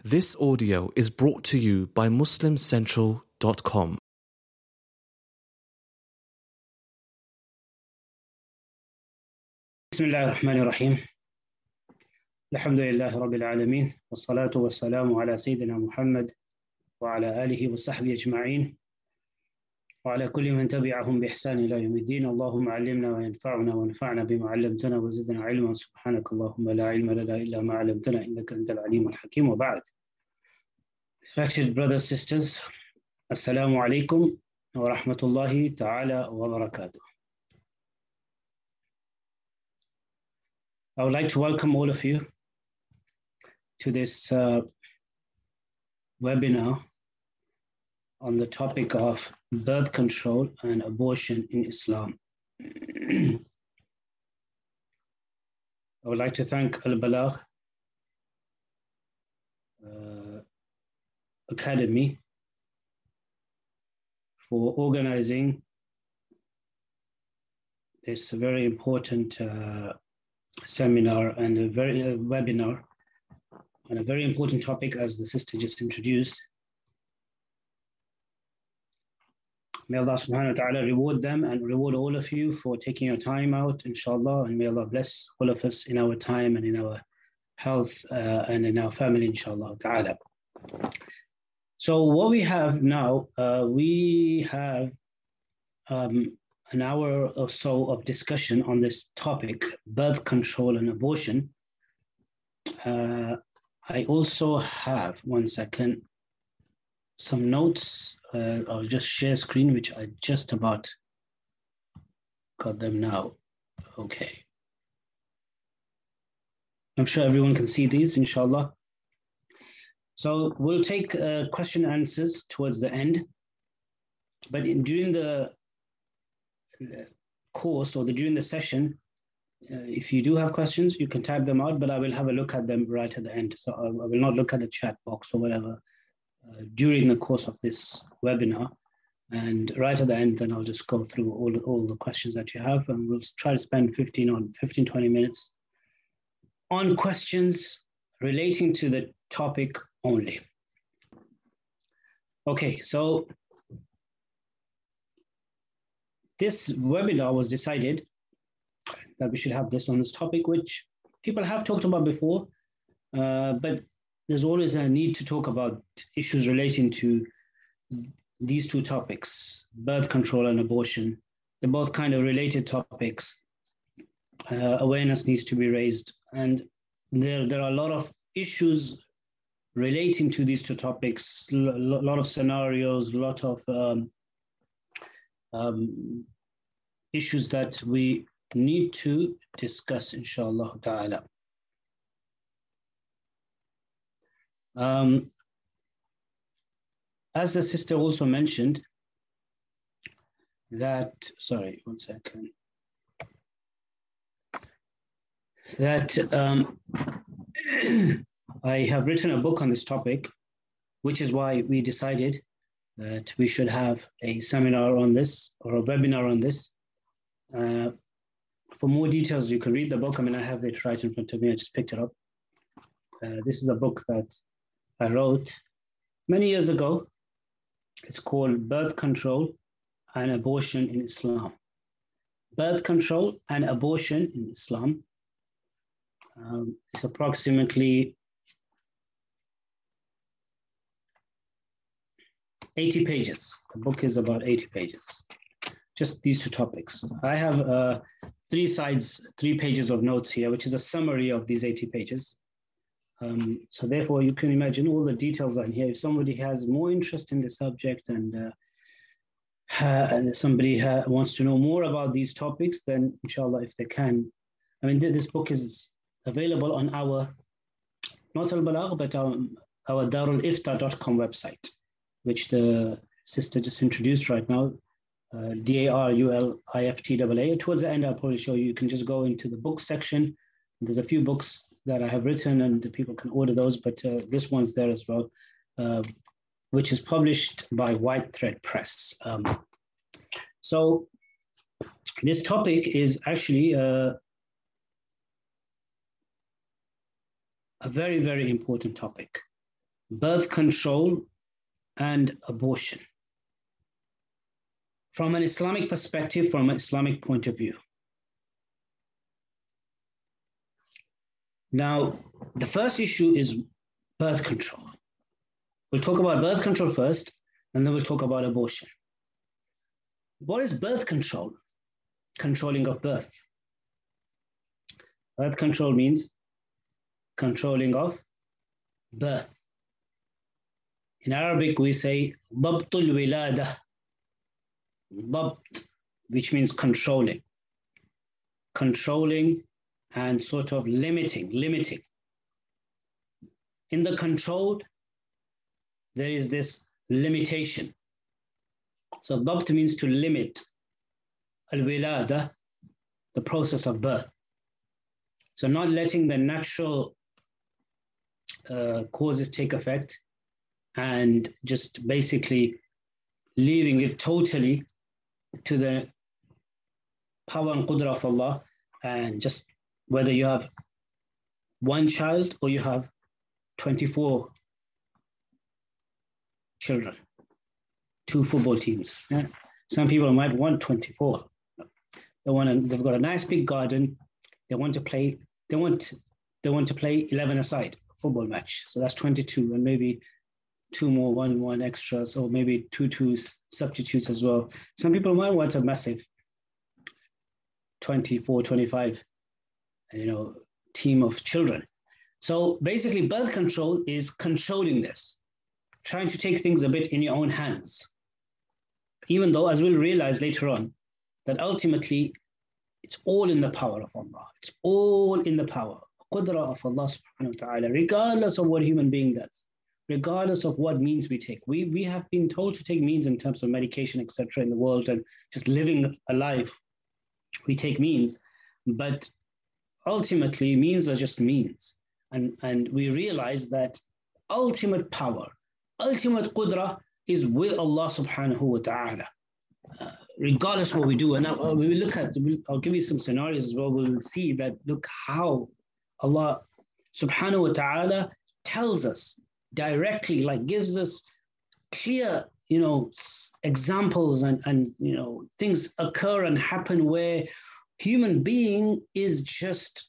This audio is brought to you by MuslimCentral.com. بسم الله الرحمن الرحيم. الحمد لله رب العالمين والصلاة والسلام على سيدنا محمد وعلى آله وصحبه أجمعين وعلى كل من تبعهم بإحسان إلى يوم الدين. اللهم علمنا وينفعنا وانفعنا بما علمتنا وزدنا علما. سبحانك اللهم لا علم لنا إلا ما علمتنا إنك أنت العليم الحكيم. وبعد. Respected brothers, sisters, Assalamu alaikum wa rahmatullahi ta'ala wa barakatuh. I would like to welcome all of you to this webinar on the topic of birth control and abortion in Islam. I would like to thank Al-Balagh Academy for organizing this very important seminar and a very webinar on a very important topic, as the sister just introduced. May Allah subhanahu wa ta'ala reward them and reward all of you for taking your time out, inshallah, and may Allah bless all of us in our time and in our health and in our family, inshallah ta'ala. So what we have now, we have an hour or so of discussion on this topic, birth control and abortion. I also have, one second, some notes. I'll just share screen, which I just about got them now. Okay. I'm sure everyone can see these, inshallah. So we'll take question and answers towards the end. But during the course or during the session, if you do have questions, you can type them out, but I will have a look at them right at the end. So I will not look at the chat box or whatever during the course of this webinar. And right at the end, then I'll just go through all the questions that you have, and we'll try to spend 15-20 minutes on questions relating to the topic only. Okay, so this webinar was decided that we should have this on this topic, which people have talked about before, but there's always a need to talk about issues relating to these two topics, birth control and abortion. They're both kind of related topics. Awareness needs to be raised, and there are a lot of issues relating to these two topics, a lot of scenarios, a lot of issues that we need to discuss, inshallah ta'ala. As the sister also mentioned, that, sorry, one second, that I have written a book on this topic, which is why we decided that we should have a seminar on this or a webinar on this. For more details, you can read the book. I mean, I have it right in front of me. I just picked it up. This is a book that I wrote many years ago. It's called Birth Control and Abortion in Islam. Birth Control and Abortion in Islam. It's approximately 80 pages. The book is about 80 pages. Just these two topics. I have 3 pages of notes here, which is a summary of these 80 pages. So therefore, you can imagine all the details on here. If somebody has more interest in the subject and somebody wants to know more about these topics, then inshallah, if they can. I mean, this book is available on our, not Al-Balagh, but our darulifta.com website, which the sister just introduced right now, DARULIFTAA. Towards the end, I'll probably show you. You can just go into the book section. There's a few books that I have written, and the people can order those, but this one's there as well, which is published by White Thread Press. So this topic is actually a very, very important topic. birth control, and abortion. From an Islamic perspective, from an Islamic point of view. Now, the first issue is birth control. We'll talk about birth control first, and then we'll talk about abortion. What is birth control? Controlling of birth. Birth control means controlling of birth. In Arabic, we say ضبط الولادة. ضبط, which means controlling. Controlling and sort of limiting. In the controlled, there is this limitation. So ضبط means to limit. Al-wilada, the process of birth. So not letting the natural causes take effect and just basically leaving it totally to the power and qudra of Allah, and just whether you have one child or you have 24 children, 2 football teams. Yeah? Some people might want 24. They've got a nice big garden. They want to play 11-a-side football match. So that's 22, and maybe 2 more, one extras, or maybe 2 substitutes as well. Some people might want a massive 24, 25, team of children. So basically birth control is controlling this, trying to take things a bit in your own hands. Even though, as we'll realize later on, that ultimately it's all in the power of Allah. It's all in the power, qudra of Allah subhanahu wa ta'ala, regardless of what a human being does, regardless of what means we take. We have been told to take means in terms of medication, etc. in the world, and just living a life. We take means, but ultimately means are just means. And we realize that ultimate power, ultimate qudra is with Allah subhanahu wa ta'ala. Regardless of what we do. And now we will look at, I'll give you some scenarios as well. We'll see that, look how Allah subhanahu wa ta'ala tells us directly, like gives us clear, examples and things occur and happen where human being is just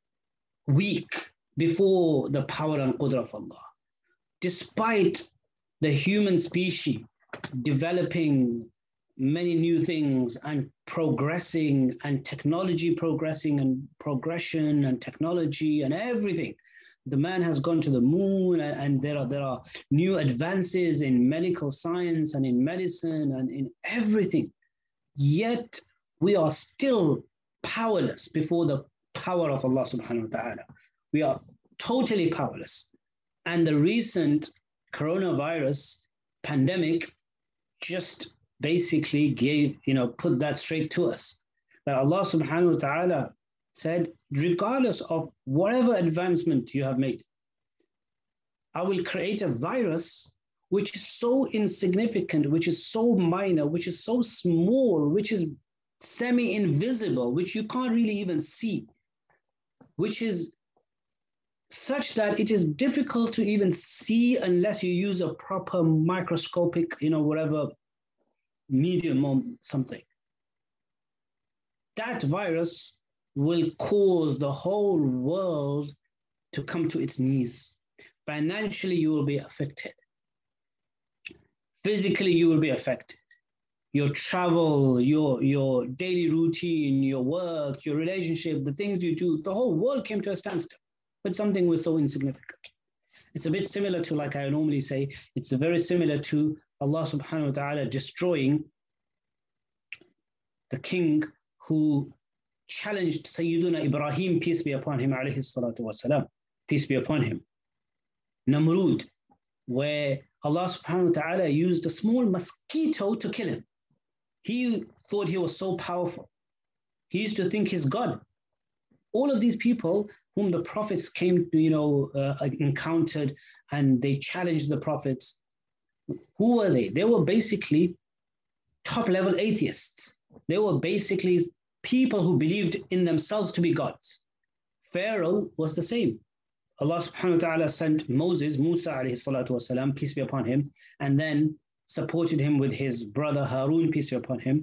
weak before the power and qudra of Allah. Despite the human species developing many new things and progressing, and technology progressing, and progression and technology and everything. The man has gone to the moon, and there are new advances in medical science and in medicine and in everything. Yet we are still powerless before the power of Allah subhanahu wa ta'ala. We are totally powerless. And the recent coronavirus pandemic just basically put that straight to us. That Allah subhanahu wa ta'ala said, regardless of whatever advancement you have made, I will create a virus which is so insignificant, which is so minor, which is so small, which is semi-invisible, which you can't really even see, which is such that it is difficult to even see unless you use a proper microscopic, whatever medium or something. That virus will cause the whole world to come to its knees. Financially, you will be affected. Physically, you will be affected. Your travel, your daily routine, your work, your relationship, the things you do, the whole world came to a standstill. But something was so insignificant. It's a bit similar to, like I normally say, it's very similar to Allah subhanahu wa ta'ala destroying the king who challenged Sayyiduna Ibrahim, peace be upon him, alayhi salatu wasalam, peace be upon him, Namrud, where Allah subhanahu wa ta'ala used a small mosquito to kill him. He thought he was so powerful. He used to think he's God. All of these people whom the prophets came to, encountered, and they challenged the prophets, who were they? They were basically top-level atheists. They were basically people who believed in themselves to be gods. Pharaoh was the same. Allah subhanahu wa ta'ala sent Musa alayhi salatu wasalam, peace be upon him, and then supported him with his brother Harun, peace be upon him.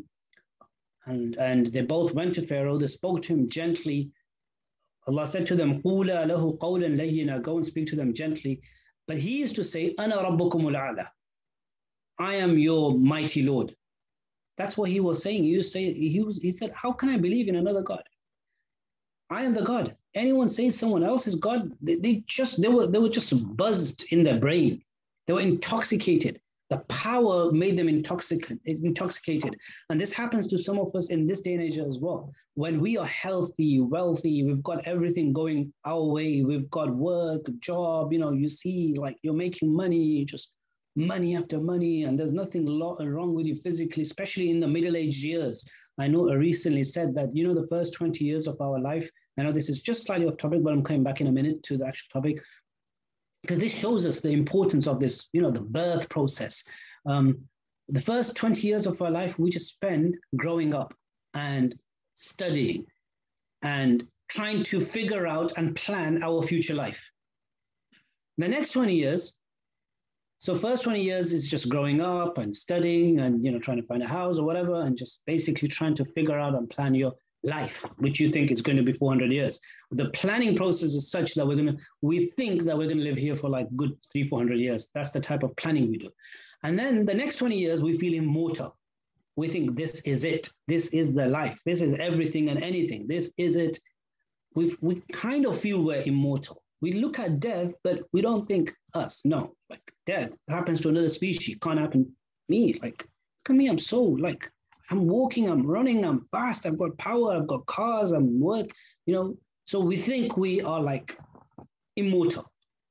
And they both went to Pharaoh. They spoke to him gently. Allah said to them, قُولَا لَهُ قَوْلًا لَيِّنًا, go and speak to them gently. But he used to say, أَنَا رَبُّكُمُ الْأَعْلَى, I am your mighty Lord. That's what he was saying. He said, how can I believe in another God? I am the God. Anyone says someone else is God, they were just buzzed in their brain. They were intoxicated. The power made them intoxicated. And this happens to some of us in this day and age as well. When we are healthy, wealthy, we've got everything going our way, we've got work, job, you see like you're making money, just money after money, and there's nothing wrong with you physically, especially in the middle-aged years. I know I recently said that, the first 20 years of our life, I know this is just slightly off topic, but I'm coming back in a minute to the actual topic, because this shows us the importance of this, the birth process. The first 20 years of our life, we just spend growing up and studying and trying to figure out and plan our future life. The next 20 years, so first 20 years is just growing up and studying and, trying to find a house or whatever, and just basically trying to figure out and plan your life, which you think is going to be 400 years. The planning process is such that we think that we're going to live here for like good 300-400 years. That's the type of planning we do. And then the next 20 years, we feel immortal. We think this is it. This is the life. This is everything and anything. This is it. We kind of feel we're immortal. We look at death, but we don't think us. No, like death happens to another species. Can't happen to me. Like, look at me. I'm so like, I'm walking, I'm running, I'm fast, I've got power, I've got cars, I'm work, So we think we are like immortal.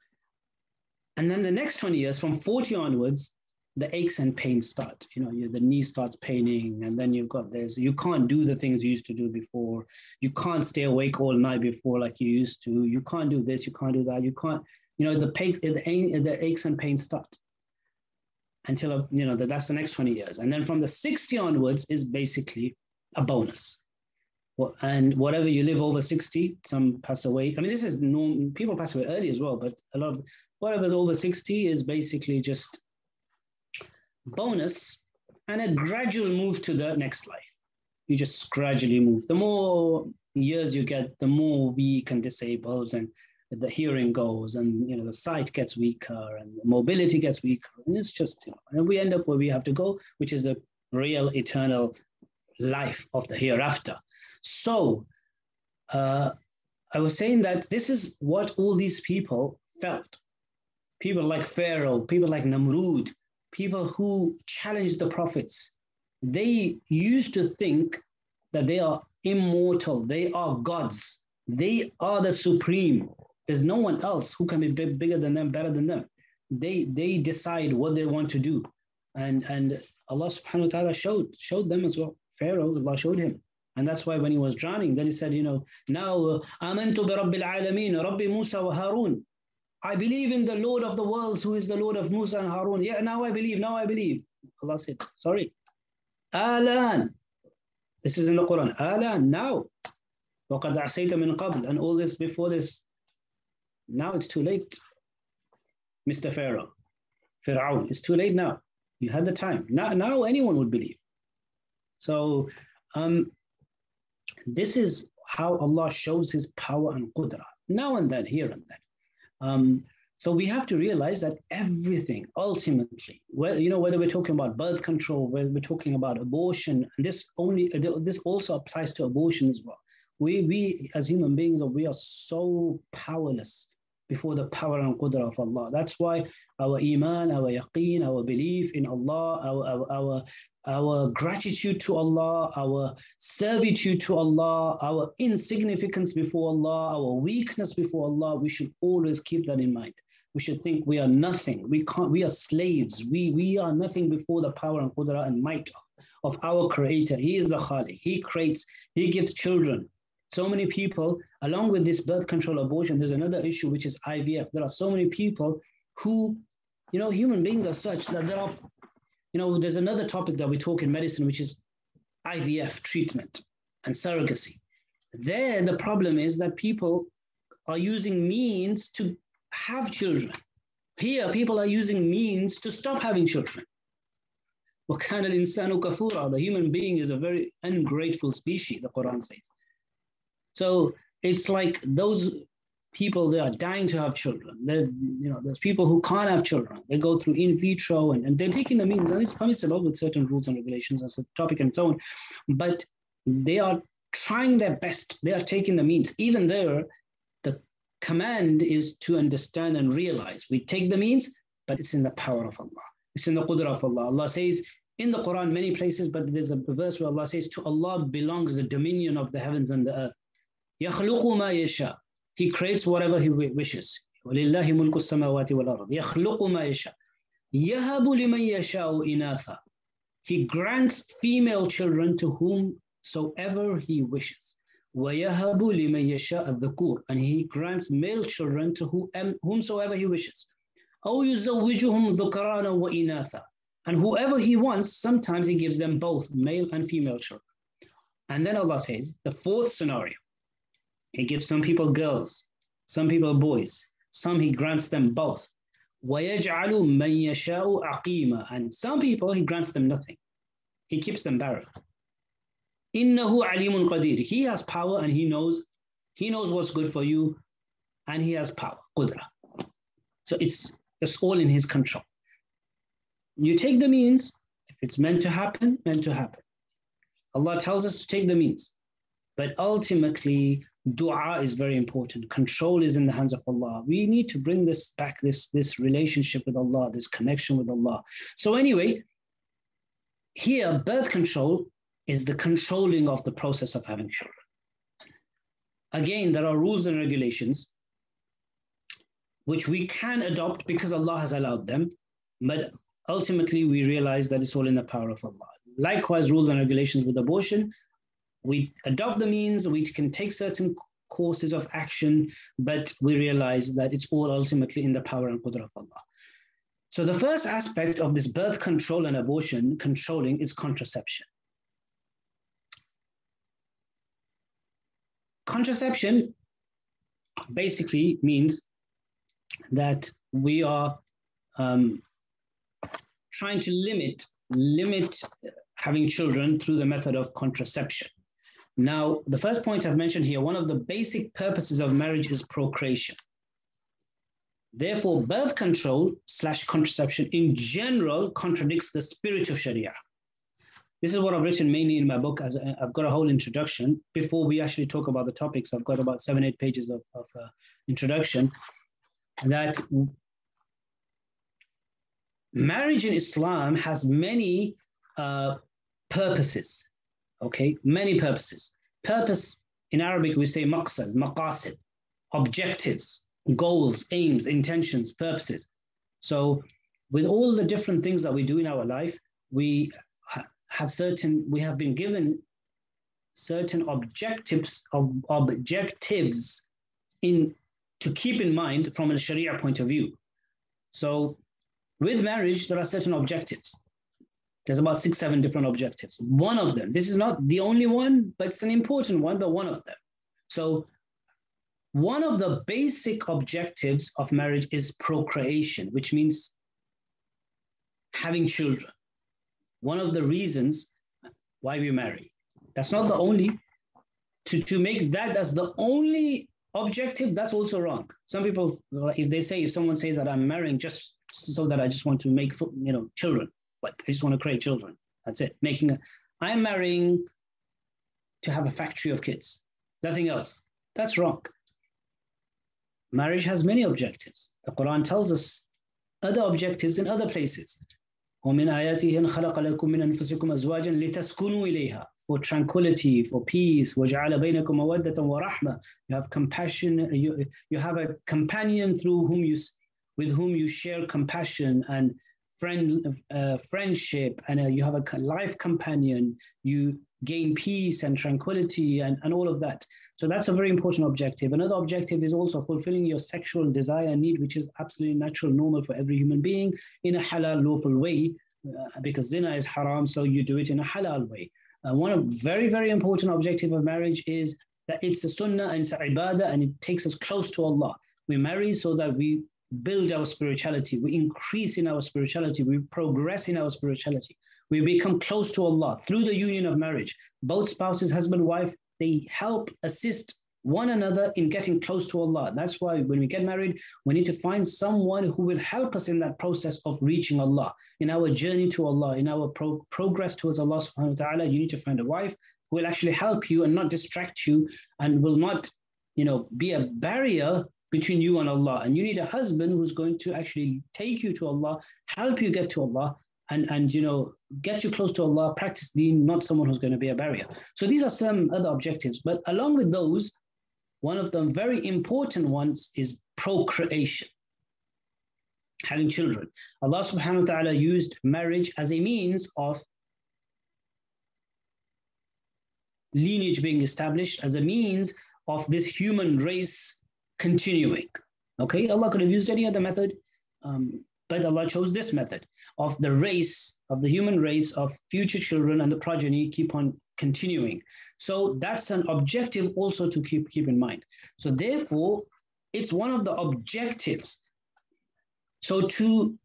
And then the next 20 years, from 40 onwards, the aches and pains start. The knee starts paining, and then you've got this. You can't do the things you used to do before. You can't stay awake all night before like you used to. You can't do this, you can't do that. You can't, the aches and pains start. Until, that's the next 20 years. And then from the 60 onwards is basically a bonus. And whatever you live over 60, some pass away. I mean, this is normal. People pass away early as well, but a lot of whatever's over 60 is basically just bonus and a gradual move to the next life. You just gradually move. The more years you get, the more weak and disabled, and the hearing goes, and the sight gets weaker, and the mobility gets weaker, and it's just and we end up where we have to go, which is the real eternal life of the hereafter. So I was saying that this is what all these people felt. People like Pharaoh, people like Namrud, people who challenged the prophets. They used to think that they are immortal, they are gods, they are the supreme. There's no one else who can be bigger than them, better than them. They decide what they want to do. And Allah subhanahu wa ta'ala showed them as well. Pharaoh, Allah showed him. And that's why when he was drowning, then he said, now, Amantu bi Rabbil Alameen, Rabbi Musa wa Harun. I believe in the Lord of the worlds, who is the Lord of Musa and Harun. Yeah, now I believe. Allah said, sorry. Alan. This is in the Quran. Alan, now. وَقَدْ عَصَيْتَ مِنْ قَبْلِ. And all this before this. Now it's too late, Mr. Pharaoh. Fir'aun, it's too late now. You had the time. Now anyone would believe. So this is how Allah shows his power and qudra. Now and then, here and then. So we have to realize that everything, ultimately, whether we're talking about birth control, whether we're talking about abortion, and this also applies to abortion as well. We as human beings, we are so powerless before the power and qudra of Allah. That's why our iman, our yaqeen, our belief in Allah, our gratitude to Allah, our servitude to Allah, our insignificance before Allah, our weakness before Allah, we should always keep that in mind. We should think we are nothing. We are slaves. We are nothing before the power and qudra and might of our Creator. He is the Khaliq. He creates, He gives children. So many people, along with this birth control, abortion, there's another issue, which is IVF. There are so many people who, human beings are such that there are, there's another topic that we talk in medicine, which is IVF treatment and surrogacy. There, the problem is that people are using means to have children. Here, people are using means to stop having children. وَكَانَ الْإِنسَانُ كَفُورًا. The human being is a very ungrateful species, the Quran says. So it's like those people, they are dying to have children. There's people who can't have children. They go through in vitro and they're taking the means, and it's permissible with certain rules and regulations as a topic and so on. But they are trying their best. They are taking the means. Even there, the command is to understand and realize we take the means, but it's in the power of Allah. It's in the qudra of Allah. Allah says in the Quran many places, but there's a verse where Allah says, to Allah belongs the dominion of the heavens and the earth. يَخْلُقُ مَا يَشَاءُ. He creates whatever He wishes. وَلِلَّهِ مُلْكُ السَّمَاوَاتِ وَالْأَرْضِ يَخْلُقُ مَا يَشَاءُ يَهَبُ لِمَنْ يَشَاءُ إِنَاثًا. He grants female children to whomsoever He wishes. وَيَهَبُ لِمَنْ يَشَاءُ الذُّكُورَ. And He grants male children to whomsoever He wishes. أَوْ يُزَوِّجُهُمْ ذُكَرَانًا وَإِنَاثًا. And whoever He wants, sometimes He gives them both male and female children. And then Allah says, the fourth scenario, He gives some people girls, some people boys, some He grants them both. وَيَجْعَلُ مَنْ يَشَاءُ عَقِيمًا. And some people He grants them nothing. He keeps them barren. إِنَّهُ عَلِيمٌ قَدِيرٌ. He has power and He knows what's good for you, and He has power, qudra. So it's all in His control. You take the means. If it's meant to happen, meant to happen. Allah tells us to take the means. But ultimately, dua is very important. Control is in the hands of Allah. We need to bring this back, this relationship with Allah, this connection with Allah. So anyway, here, birth control is the controlling of the process of having children. Again, there are rules and regulations which we can adopt because Allah has allowed them, but ultimately we realize that it's all in the power of Allah. Likewise, rules and regulations with abortion, we adopt the means, we can take certain courses of action, but we realize that it's all ultimately in the power and qudra of Allah. So the first aspect of this birth control and abortion controlling is contraception. Contraception basically means that we are trying to limit having children through the method of contraception. Now, the first point I've mentioned here, one of the basic purposes of marriage is procreation. Therefore, birth control / contraception in general contradicts the spirit of Sharia. This is what I've written mainly in my book. As I've got a whole introduction. Before we actually talk about the topics, I've got about 7-8 pages of introduction. That marriage in Islam has many purposes. Okay, many purposes. Purpose in Arabic we say maqsad, maqasid, objectives, goals, aims, intentions, purposes. So with all the different things that we do in our life, we have been given certain objectives to keep in mind from a Sharia point of view. So with marriage, there are certain objectives. There's about 6-7 different objectives. One of them, this is not the only one, but it's an important one, but one of them. So one of the basic objectives of marriage is procreation, which means having children. One of the reasons why we marry. That's not the only. To make that as the only objective, that's also wrong. Some people, if someone says that I'm marrying just so that I just want to make children, like I just want to create children, that's it. I'm marrying to have a factory of kids, nothing else. That's wrong. Marriage has many objectives. The Quran tells us other objectives in other places. وَمِنْ آيَاتِهِ أَنْ خَلَقَ لَكُم مِّنْ أَنفُسِكُمْ أَزْوَاجًا لِتَسْكُنُوا إِلَيْهَا. For tranquility, for peace. وَجَعَلَ بَيْنَكُمْ مَوَدَّةً وَرَحْمَةً. You have compassion. You have a companion with whom you share compassion and friendship, and you have a life companion. You gain peace and tranquility and all of that. So that's a very important objective. Another objective is also fulfilling your sexual desire and need, which is absolutely natural, normal for every human being, in a halal, lawful way, because zina is haram, so you do it in a halal way. One very, very important objective of marriage is that it's a sunnah and it's a ibadah and it takes us close to Allah. We marry so that we build our spirituality, we increase in our spirituality, we progress in our spirituality. We become close to Allah through the union of marriage. Both spouses, husband, wife, they help assist one another in getting close to Allah. That's why when we get married, we need to find someone who will help us in that process of reaching Allah, in our journey to Allah, in our progress towards Allah subhanahu wa ta'ala. You need to find a wife who will actually help you and not distract you and will not, be a barrier between you and Allah. And you need a husband who's going to actually take you to Allah, help you get to Allah, and get you close to Allah, practice deen, not someone who's going to be a barrier. So these are some other objectives. But along with those, one of the very important ones is procreation, having children. Allah subhanahu wa ta'ala used marriage as a means of lineage being established, as a means of this human race continuing. Okay, Allah could have used any other method, but Allah chose this method of the race, of the human race, of future children and the progeny keep on continuing. So that's an objective also to keep in mind. So therefore, it's one of the objectives. So to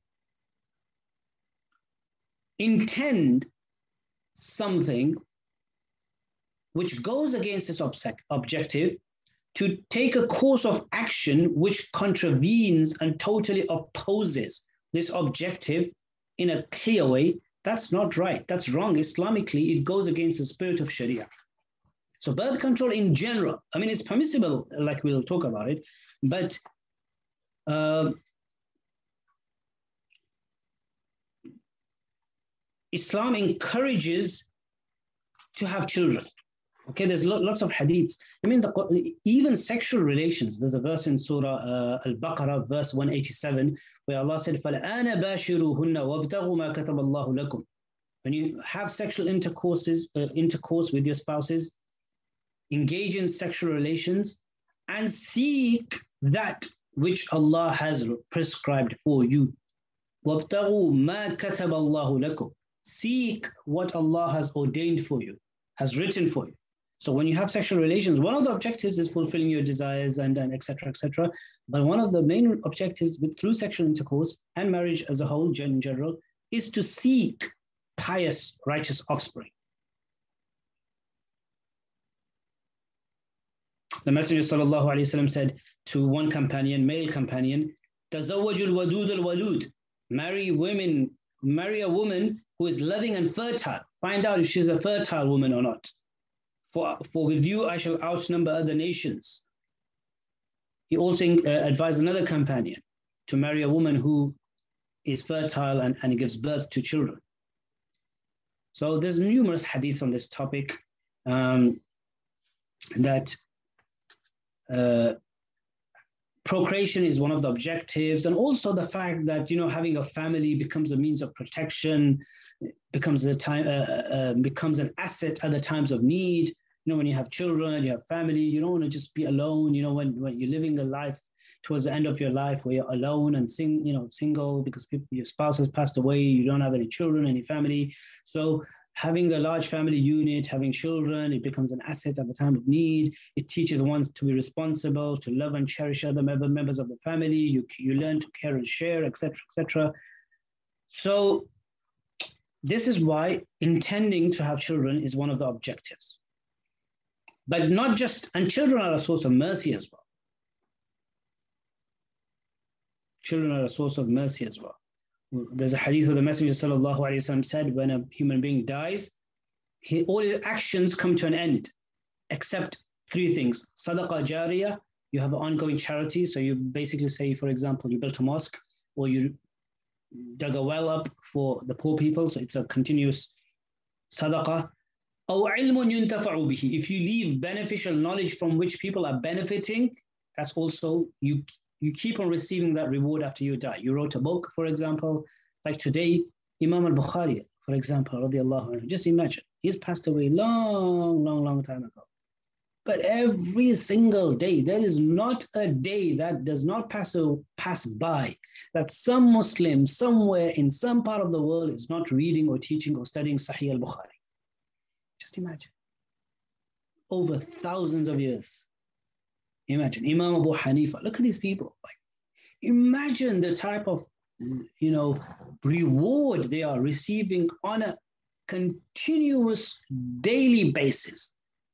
intend something which goes against this objective, to take a course of action which contravenes and totally opposes this objective in a clear way, that's not right. That's wrong. Islamically, it goes against the spirit of Sharia. So birth control in general, I mean, it's permissible, like we'll talk about it, but Islam encourages to have children. Okay, there's lots of hadiths. I mean, even sexual relations. There's a verse in Surah Al-Baqarah, verse 187, where Allah said, فَلَآنَ بَاشِرُوهُنَّ وَابْتَغُوا مَا كَتَبَ اللَّهُ لَكُمْ. When you have sexual intercourse with your spouses, engage in sexual relations, and seek that which Allah has prescribed for you. وَابْتَغُوا مَا كَتَبَ اللَّهُ لَكُمْ. Seek what Allah has ordained for you, has written for you. So when you have sexual relations, one of the objectives is fulfilling your desires and et cetera, et cetera. But one of the main objectives through sexual intercourse and marriage as a whole, in general, is to seek pious, righteous offspring. The Messenger sallallahu alaihi wasallam said to one companion, male companion, "Tazawwajul wadud al-walud." Marry a woman who is loving and fertile. Find out if she's a fertile woman or not. For with you I shall outnumber other nations. He also advised another companion to marry a woman who is fertile and gives birth to children. So there's numerous hadiths on this topic that procreation is one of the objectives, and also the fact that having a family becomes a means of protection, becomes an asset at the times of need. When you have children, you have family, you don't want to just be alone. When you're living a life towards the end of your life where you're alone and single because your spouse has passed away, you don't have any children, any family. So having a large family unit, having children, it becomes an asset at the time of need. It teaches one to be responsible, to love and cherish other members of the family. You learn to care and share, etc., etc. So this is why intending to have children is one of the objectives. But not just, and children are a source of mercy as well. Children are a source of mercy as well. There's a hadith where the Messenger sallallahu alaihi wasallam said, when a human being dies, all his actions come to an end, except three things. Sadaqah jariyah, you have an ongoing charity. So you basically say, for example, you built a mosque or you dug a well up for the poor people. So it's a continuous sadaqah. أو علم ينتفع به. If you leave beneficial knowledge from which people are benefiting, that's also, you keep on receiving that reward after you die. You wrote a book, for example, like today, Imam al-Bukhari, for example, radiallahu anhu. Just imagine, he's passed away long time ago. But every single day, there is not a day that does not pass by that some Muslim somewhere in some part of the world is not reading or teaching or studying Sahih al-Bukhari. Just imagine. over thousands of years. Imagine Imam Abu Hanifa. Look at these people. Like, imagine the type of, reward they are receiving on a continuous daily basis.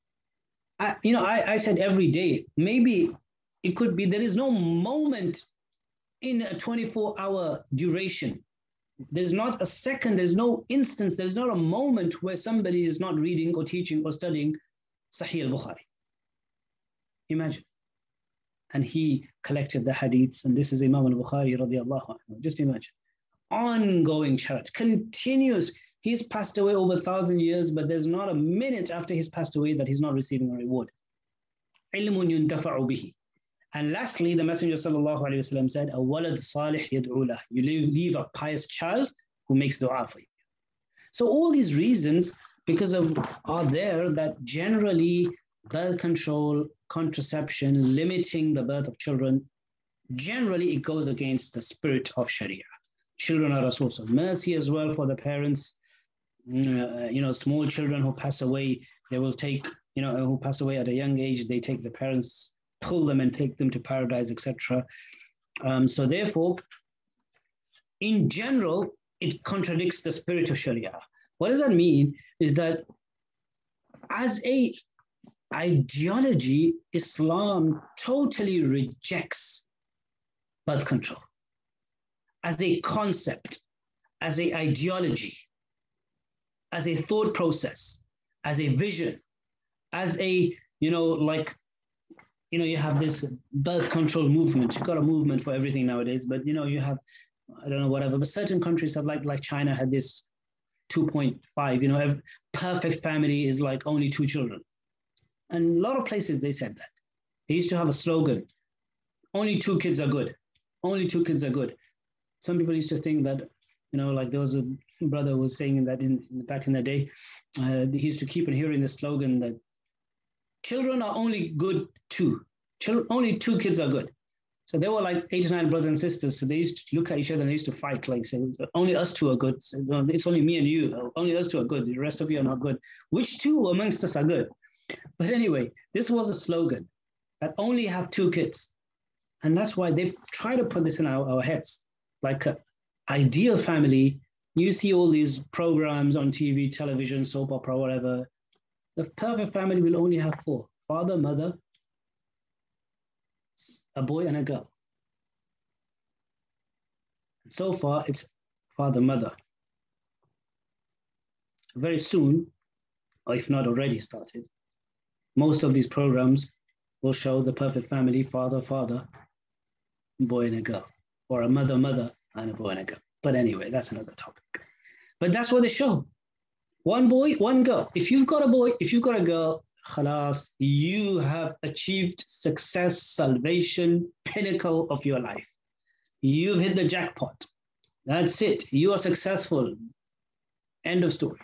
I said every day. Maybe it could be there is no moment in a 24-hour duration. There's not a second, there's no instance, there's not a moment where somebody is not reading or teaching or studying Sahih al-Bukhari. Imagine. And he collected the hadiths, and this is Imam al-Bukhari radiallahu anhu. Just imagine. Ongoing charge, continuous. He's passed away over 1,000 years, but there's not a minute after he's passed away that he's not receiving a reward. Ilmun yuntafa'u bihi. And lastly, the Messenger sallallahu alaihi wasallam said, "A walad salih yad'u lah." You leave a pious child who makes dua for you. So all these reasons, are there that generally birth control, contraception, limiting the birth of children, generally it goes against the spirit of Sharia. Children are a source of mercy as well for the parents. Small children who pass away, they will take, who pass away at a young age, they take the parents, pull them and take them to paradise, etc. So therefore, in general, it contradicts the spirit of Sharia. What does that mean? Is that as a ideology, Islam totally rejects birth control. As a concept, as an ideology, as a thought process, as a vision, as a, you have this birth control movement. You've got a movement for everything nowadays, but you have, I don't know, whatever, but certain countries have like China had this 2.5, perfect family is like only 2 children. And a lot of places they said that. They used to have a slogan, only 2 kids are good. Only 2 kids are good. Some people used to think that, like there was a brother who was saying that back in the day, he used to keep on hearing the slogan that children are only good 2. Only 2 kids are good. So there were like 8 or 9 brothers and sisters. So they used to look at each other and they used to fight, like say, only us 2 are good. So, no, it's only me and you. Only us 2 are good. The rest of you are not good. Which 2 amongst us are good? But anyway, this was a slogan that only have 2 kids. And that's why they try to put this in our heads. Like an ideal family, you see all these programs on TV, television, soap opera, whatever. The perfect family will only have 4. Father, mother, a boy and a girl. And so far, it's father, mother. Very soon, or if not already started, most of these programs will show the perfect family, father, boy and a girl, or a mother, and a boy and a girl. But anyway, that's another topic. But that's what they show. 1 boy, 1 girl. If you've got a boy, if you've got a girl, khalas, you have achieved success, salvation, pinnacle of your life. You've hit the jackpot. That's it. You are successful. End of story.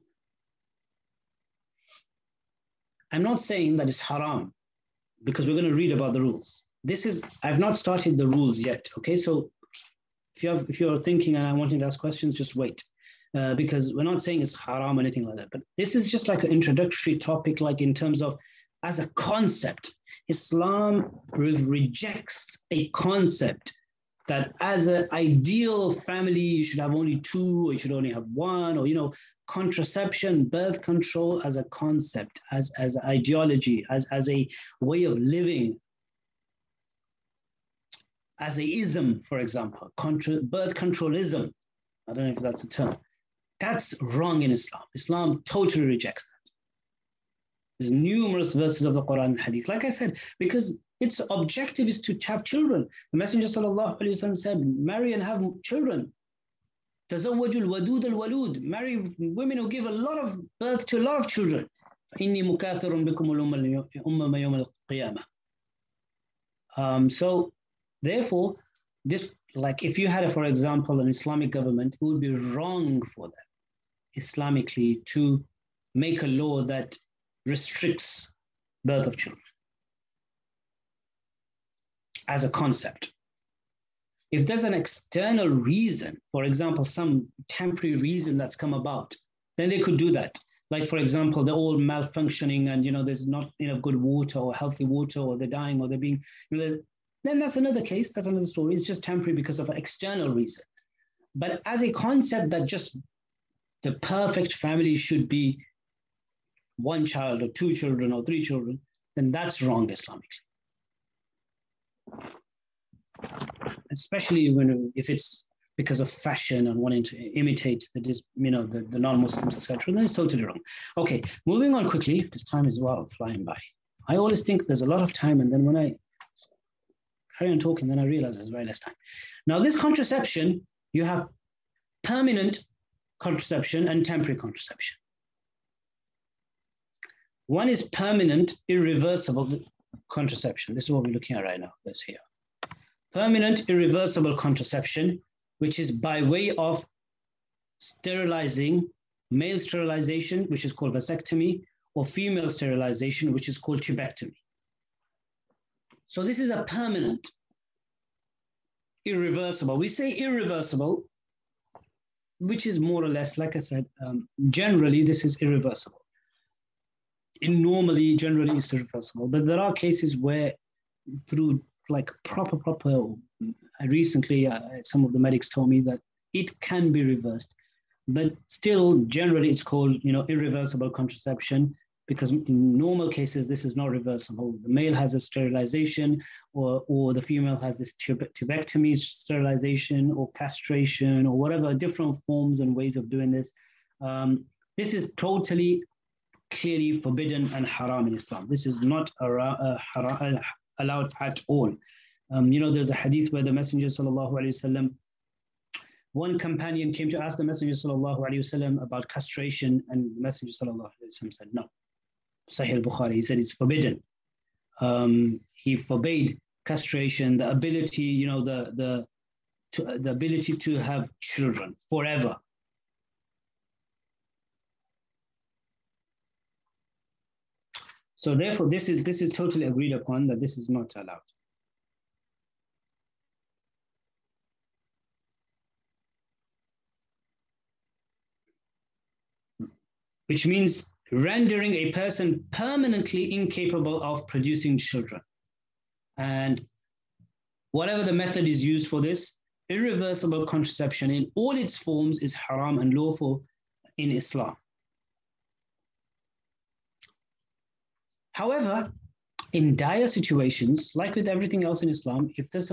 I'm not saying that it's haram, because we're going to read about the rules. I've not started the rules yet. Okay, so if you're thinking and I wanting to ask questions, just wait. Because we're not saying it's haram or anything like that, but this is just like an introductory topic, like in terms of as a concept. Islam rejects a concept that as an ideal family, you should have only 2, or you should only have 1, or, contraception, birth control as a concept, as an ideology, as a way of living, as a ism, for example, birth controlism. I don't know if that's a term. That's wrong in Islam. Islam totally rejects that. There's numerous verses of the Quran and Hadith. Like I said, because its objective is to have children. The Messenger sallallahu alaihi wasallam said, marry and have children. تزوجوا الودود الولود. Marry women who give a lot of birth to a lot of children. فإني مكاثر بكم الأمم يوم القيامة. So therefore, this, like if you had, for example, an Islamic government, it would be wrong for them, Islamically, to make a law that restricts birth of children as a concept. If there's an external reason, for example, some temporary reason that's come about, then they could do that. like, for example, they're all malfunctioning and, there's not enough good water or healthy water, or they're dying, or they're being, then that's another case, that's another story. It's just temporary because of an external reason. But as a concept that just the perfect family should be one child or two children or three children, then that's wrong Islamically. Especially if it's because of fashion and wanting to imitate the non-Muslims, etc., then it's totally wrong. Okay, moving on quickly, because time is flying by. I always think there's a lot of time, and then when I carry on talking, then I realize there's very less time. Now, this contraception, you have permanent contraception and temporary contraception. One is permanent, irreversible contraception. This is what we're looking at right now. This here. Permanent, irreversible contraception, which is by way of sterilizing, male sterilization, which is called vasectomy, or female sterilization, which is called tubectomy. So this is a permanent, irreversible. We say irreversible, which is more or less, like I said, generally this is irreversible. Generally it's irreversible, but there are cases where through like proper, recently some of the medics told me that it can be reversed, but still generally it's called, irreversible contraception, because in normal cases, this is not reversible. The male has a sterilization, or the female has this tubectomy sterilization or castration or whatever, different forms and ways of doing this. This is totally clearly forbidden and haram in Islam. This is not allowed at all. There's a hadith where the Messenger sallallahu alaihi wasallam, one companion came to ask the Messenger sallallahu alaihi wasallam about castration, and the Messenger sallallahu alaihi wasallam said no. Sahih al-Bukhari, he said it's forbidden. He forbade castration, the ability, the ability to have children forever. So therefore, this is totally agreed upon that this is not allowed. Which means rendering a person permanently incapable of producing children. And whatever the method is used for this, irreversible contraception in all its forms is haram and lawful in Islam. However, in dire situations, like with everything else in Islam, if there's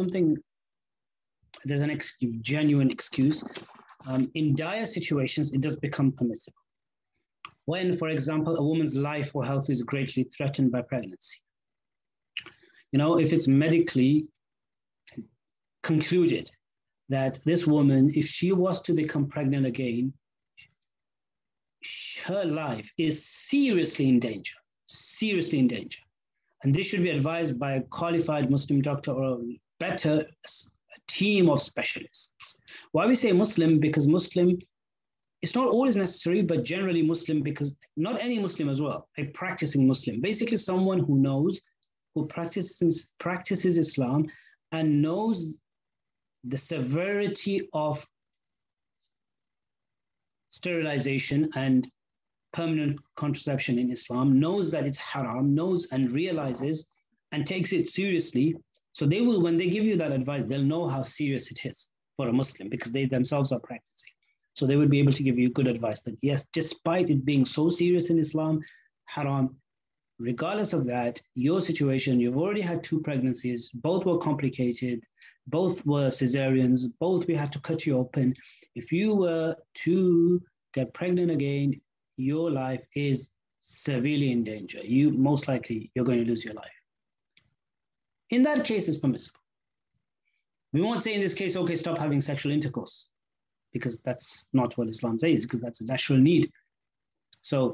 an genuine excuse, in dire situations, it does become permissible. When, for example, a woman's life or health is greatly threatened by pregnancy. If it's medically concluded that this woman, if she was to become pregnant again, her life is seriously in danger. And this should be advised by a qualified Muslim doctor or better team of specialists. Why we say Muslim? Because Muslim, it's not always necessary, but generally Muslim, because not any Muslim as well, a practicing Muslim, basically someone who knows, who practices Islam and knows the severity of sterilization and permanent contraception in Islam, knows that it's haram, knows and realizes and takes it seriously. So they will, when they give you that advice, they'll know how serious it is for a Muslim because they themselves are practicing. So they would be able to give you good advice that yes, despite it being so serious in Islam, haram, regardless of that, your situation, you've already had 2 pregnancies, both were complicated, both were cesareans, both we had to cut you open. If you were to get pregnant again, your life is severely in danger. Most likely, you're going to lose your life. In that case, it's permissible. We won't say in this case, okay, stop having sexual intercourse, because that's not what Islam says, because that's a natural need. So,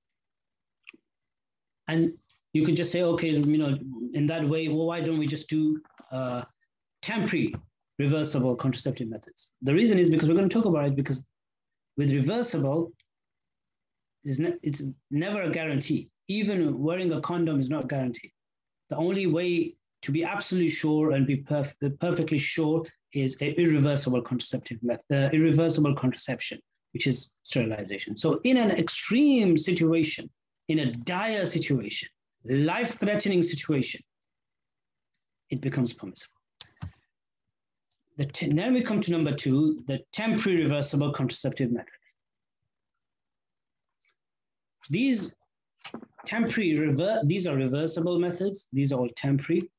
and you could just say, okay, in that way, well, why don't we just do temporary reversible contraceptive methods? The reason is because we're going to talk about it, because with reversible, it's never a guarantee. Even wearing a condom is not guaranteed. The only way to be absolutely sure and be perfectly sure is an irreversible contraceptive method, irreversible contraception, which is sterilization. So in an extreme situation, in a dire situation, life-threatening situation, it becomes permissible. Then we come to number 2, the temporary reversible contraceptive method. These are reversible methods. These are all temporary.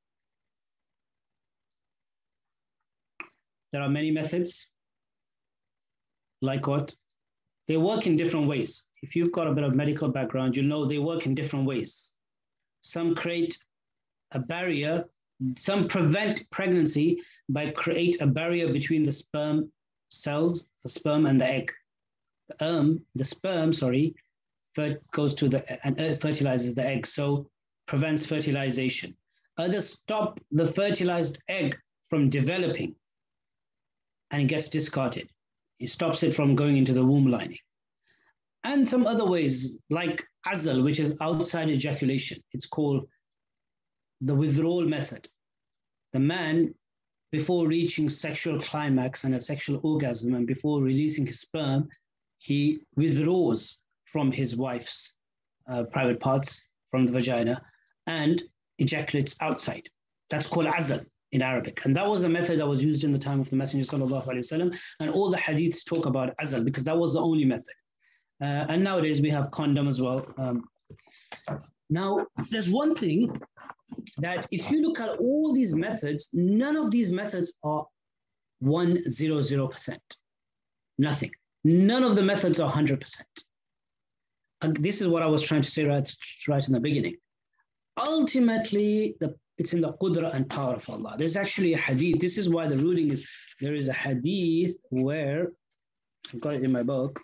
There are many methods. Like what? They work in different ways. If you've got a bit of medical background, you know they work in different ways. Some create a barrier, some prevent pregnancy by create a barrier between the sperm cells, the sperm and the egg. The sperm, goes to and fertilizes the egg, so prevents fertilization. Others stop the fertilized egg from developing and it gets discarded. It stops it from going into the womb lining. And some other ways like azal, which is outside ejaculation. It's called the withdrawal method. The man, before reaching sexual climax and a sexual orgasm and before releasing his sperm, he withdraws from his wife's private parts, from the vagina, and ejaculates outside. That's called azal in Arabic. And that was a method that was used in the time of the Messenger sallallahu alaihi wasallam. And all the hadiths talk about azal because that was the only method. And nowadays we have condom as well. Now, there's one thing that if you look at all these methods, none of these methods are 100%. Nothing. None of the methods are 100%. This is what I was trying to say right in the beginning. Ultimately, it's in the qudra and power of Allah. There's actually a hadith. This is why the ruling is, there is a hadith where, I've got it in my book.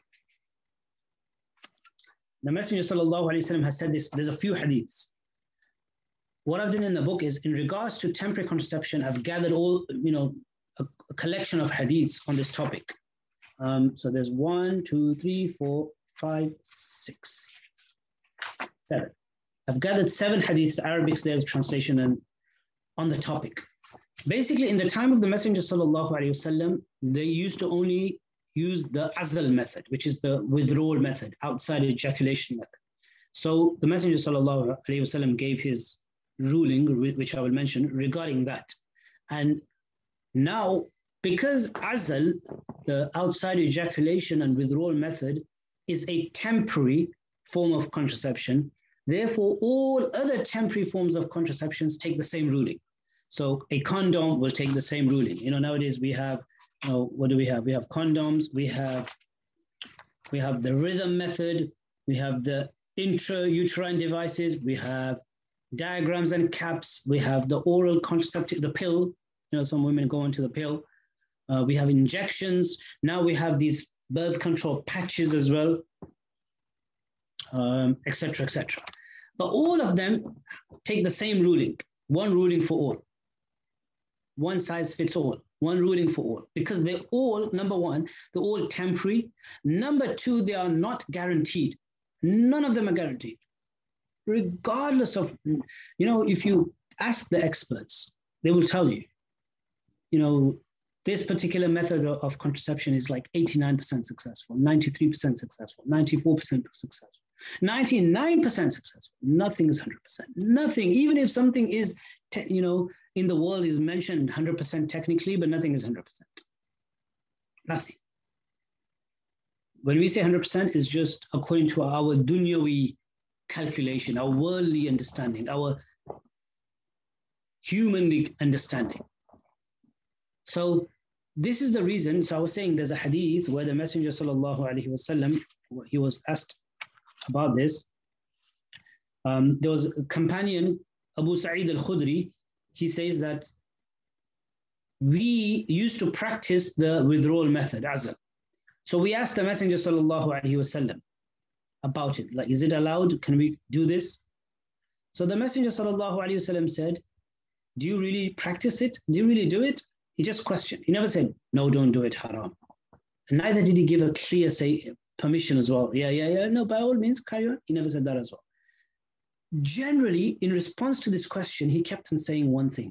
The Messenger sallallahu alaihi wasallam has said this. There's a few hadiths. What I've done in the book is, in regards to temporary contraception, I've gathered all, a collection of hadiths on this topic. So there's 1, 2, 3, 4, 5, 6, 7. I've gathered 7 hadiths, Arabic, there's translation, and on the topic. Basically, in the time of the Messenger sallallahu alaihi wasallam, they used to only use the azal method, which is the withdrawal method, outside ejaculation method. So the Messenger sallallahu alaihi wasallam gave his ruling, which I will mention, regarding that. And now, because azal, the outside ejaculation and withdrawal method, is a temporary form of contraception, therefore all other temporary forms of contraceptions take the same ruling. So a condom will take the same ruling. Nowadays we have, what do we have? We have condoms, we have the rhythm method, we have the intrauterine devices, we have diagrams and caps, we have the oral contraceptive, the pill, some women go into the pill. We have injections. Now we have these birth control patches as well, etc., etc. But all of them take the same ruling, one ruling for all. One size fits all, one ruling for all. Because they're all, number one, they're all temporary. Number two, they are not guaranteed. None of them are guaranteed. Regardless of, if you ask the experts, they will tell you, this particular method of contraception is like 89% successful, 93% successful, 94% successful, 99% successful. Nothing is 100%. Nothing, even if something is, in the world is mentioned 100% technically, but nothing is 100%. Nothing. When we say 100%, it's just according to our dunyawi calculation, our worldly understanding, our humanly understanding. So this is the reason. So I was saying there's a hadith where the Messenger sallallahu alaihi wasallam, he was asked about this. There was a companion, Abu Sa'id al-Khudri. He says that we used to practice the withdrawal method, azal. So we asked the Messenger sallallahu alaihi wasallam about it. Like, is it allowed? Can we do this? So the Messenger sallallahu alaihi wasallam said, do you really practice it? Do you really do it? He just questioned. He never said, no, don't do it, haram. And neither did he give a clear permission as well. Yeah, no, by all means, carry on. He never said that as well. Generally, in response to this question, he kept on saying one thing.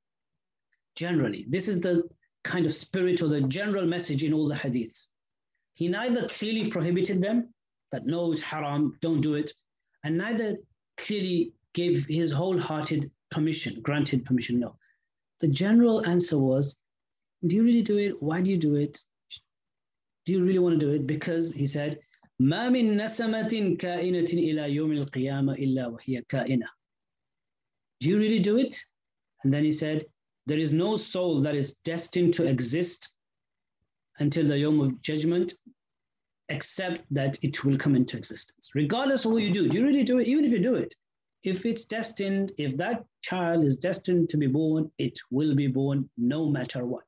Generally, this is the kind of spirit or the general message in all the hadiths. He neither clearly prohibited them, that no, it's haram, don't do it, and neither clearly gave his wholehearted permission, granted permission, no. The general answer was, do you really do it? Why do you do it? Do you really want to do it? Because he said, ما من نسمة كائنة إلى يوم القيامة إلا وهي كائنة. Do you really do it? And then he said, there is no soul that is destined to exist until the Yawm of Judgment, except that it will come into existence. Regardless of what you do you really do it? Even if you do it, if it's destined, if that child is destined to be born, it will be born no matter what.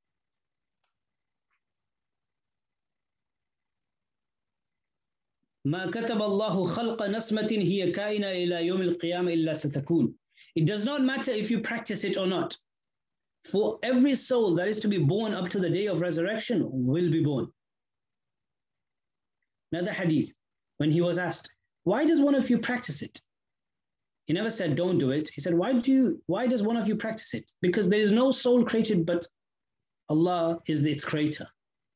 ما كتب الله خلق نسمة هي كائنة إلى يوم القيامة إلا ستكون. It does not matter if you practice it or not. For every soul that is to be born up to the day of resurrection will be born. Another hadith, when he was asked, why does one of you practice it? He never said, don't do it. He said, why does one of you practice it? Because there is no soul created, but Allah is its creator.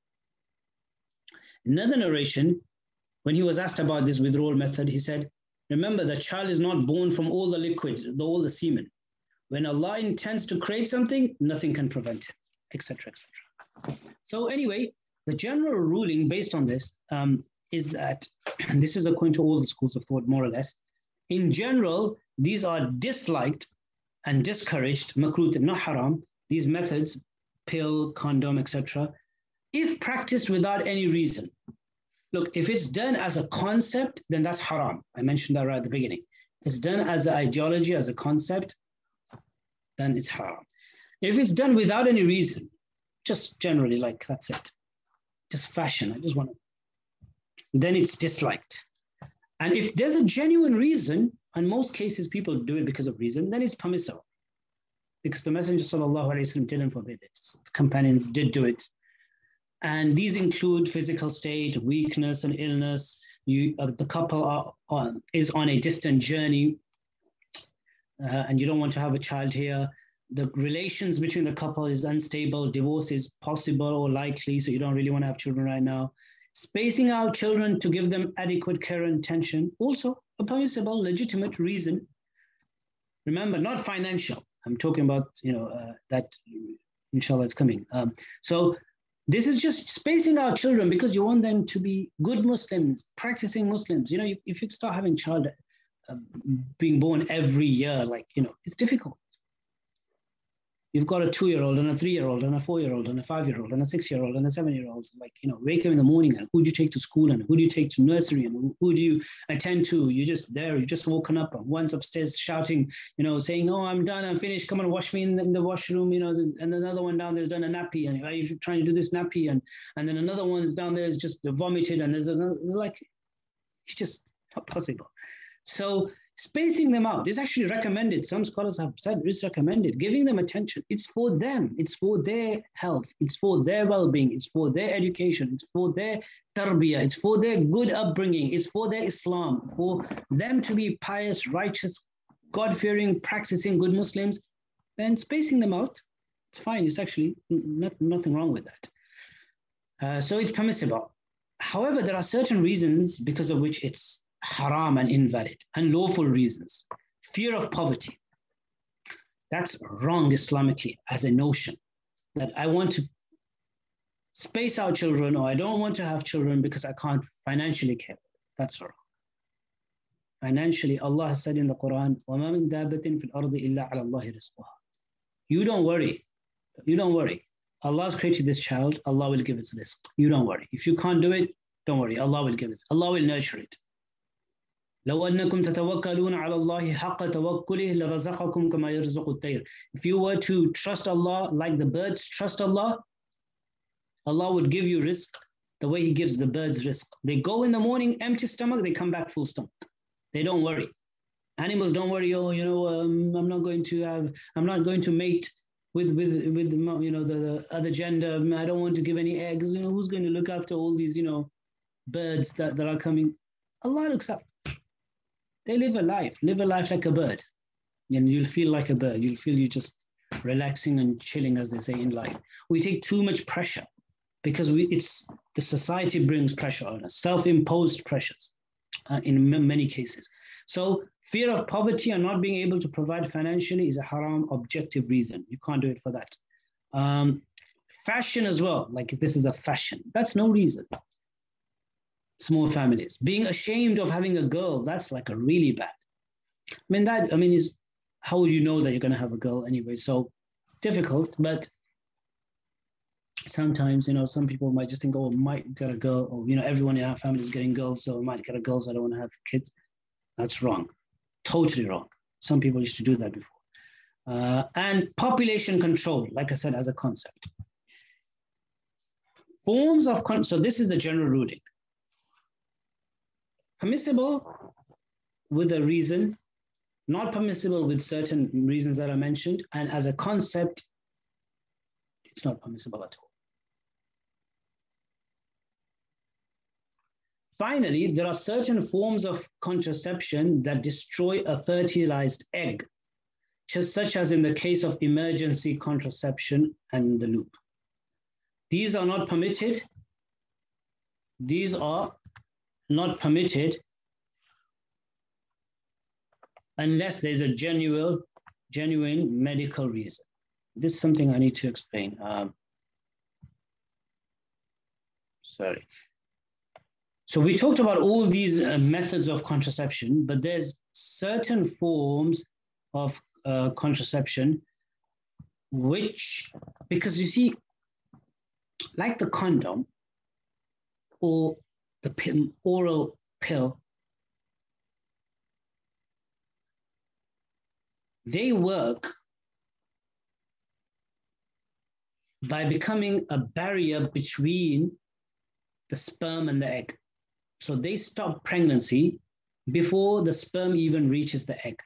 Another narration, when he was asked about this withdrawal method, he said, remember, the child is not born from all the liquid, all the semen. When Allah intends to create something, nothing can prevent it, etc., etc. So anyway, the general ruling based on this is that, and this is according to all the schools of thought, more or less, in general, these are disliked and discouraged, makruh, not haram, these methods, pill, condom, etc., if practiced without any reason. Look, if it's done as a concept, then that's haram. I mentioned that right at the beginning. If it's done as an ideology, as a concept, then it's haram. If it's done without any reason, just generally like that's it, just fashion, I just want to, then it's disliked. And if there's a genuine reason, in most cases people do it because of reason, then it's permissible. Because the Messenger sallallahu alaihi wasallam didn't forbid it. His companions did do it. And these include physical state, weakness and illness. The couple is on a distant journey and you don't want to have a child here. The relations between the couple is unstable. Divorce is possible or likely, so you don't really want to have children right now. Spacing out children to give them adequate care and attention, also a permissible, legitimate reason. Remember, not financial. I'm talking about, that inshallah it's coming. So this is just spacing out children because you want them to be good Muslims, practicing Muslims. If you start having child being born every year, it's difficult. You've got a 2-year-old and a 3-year-old and a 4-year-old and a 5-year-old and a 6-year-old and a 7-year-old. Wake up in the morning and who do you take to school and who do you take to nursery and who do you attend to? You're just woken up and one's upstairs shouting, saying, oh, I'm done, I'm finished, come and wash me in the washroom, and another one down there's done a nappy and you're trying to do this nappy and then another one's down there is just vomited and there's another, it's just not possible. So spacing them out is actually recommended. Some scholars have said it's recommended. Giving them attention. It's for them. It's for their health. It's for their well-being. It's for their education. It's for their tarbiyah. It's for their good upbringing. It's for their Islam. For them to be pious, righteous, God-fearing, practicing good Muslims. Then spacing them out, it's fine. It's actually nothing wrong with that. So it's permissible. However, there are certain reasons because of which it's haram and invalid, unlawful reasons. Fear of poverty. That's wrong Islamically as a notion, that I want to space out children or I don't want to have children because I can't financially care. That's wrong. Financially, Allah has said in the Quran, وَمَا مِن دَابَةٍ فِي الْأَرْضِ إِلَّا عَلَى اللَّهِ رِزْقُهَا. You don't worry. You don't worry. Allah's created this child. Allah will give its rizq. You don't worry. If you can't do it, don't worry. Allah will give it. Allah will nurture it. لو أنكم تتوكلون على الله حق توكله لرزقكم كما يرزق الطير. If you were to trust Allah like the birds trust Allah, Allah would give you rizq the way He gives the birds rizq. They go in the morning empty stomach, they come back full stomach. They don't worry. Animals don't worry. Oh, I'm not going to mate with the other gender. I don't want to give any eggs. Who's going to look after all these birds that are coming? Allah looks after. They live a life like a bird. And you'll feel like a bird. You'll feel you just relaxing and chilling, as they say in life. We take too much pressure. because the society brings pressure on us, self-imposed pressures in many cases. So fear of poverty and not being able to provide financially is a haram objective reason. You can't do it for that. Fashion as well, like if this is a fashion, that's no reason. Small families. Being ashamed of having a girl, that's like a really bad. Is how would you know that you're going to have a girl anyway? So it's difficult, but sometimes, some people might just think, oh, I might get a girl, or, everyone in our family is getting girls, so I might get a girl, so I don't want to have kids. That's wrong. Totally wrong. Some people used to do that before. And population control, like I said, as a concept. So this is the general ruling. Permissible with a reason, not permissible with certain reasons that I mentioned, and as a concept, it's not permissible at all. Finally, there are certain forms of contraception that destroy a fertilized egg, such as in the case of emergency contraception and the loop. These are not permitted. These are not permitted unless there's a genuine medical reason. This is something I need to explain. Sorry. So we talked about all these methods of contraception, but there's certain forms of contraception which, because you see, like the condom or the oral pill, they work by becoming a barrier between the sperm and the egg. So they stop pregnancy before the sperm even reaches the egg.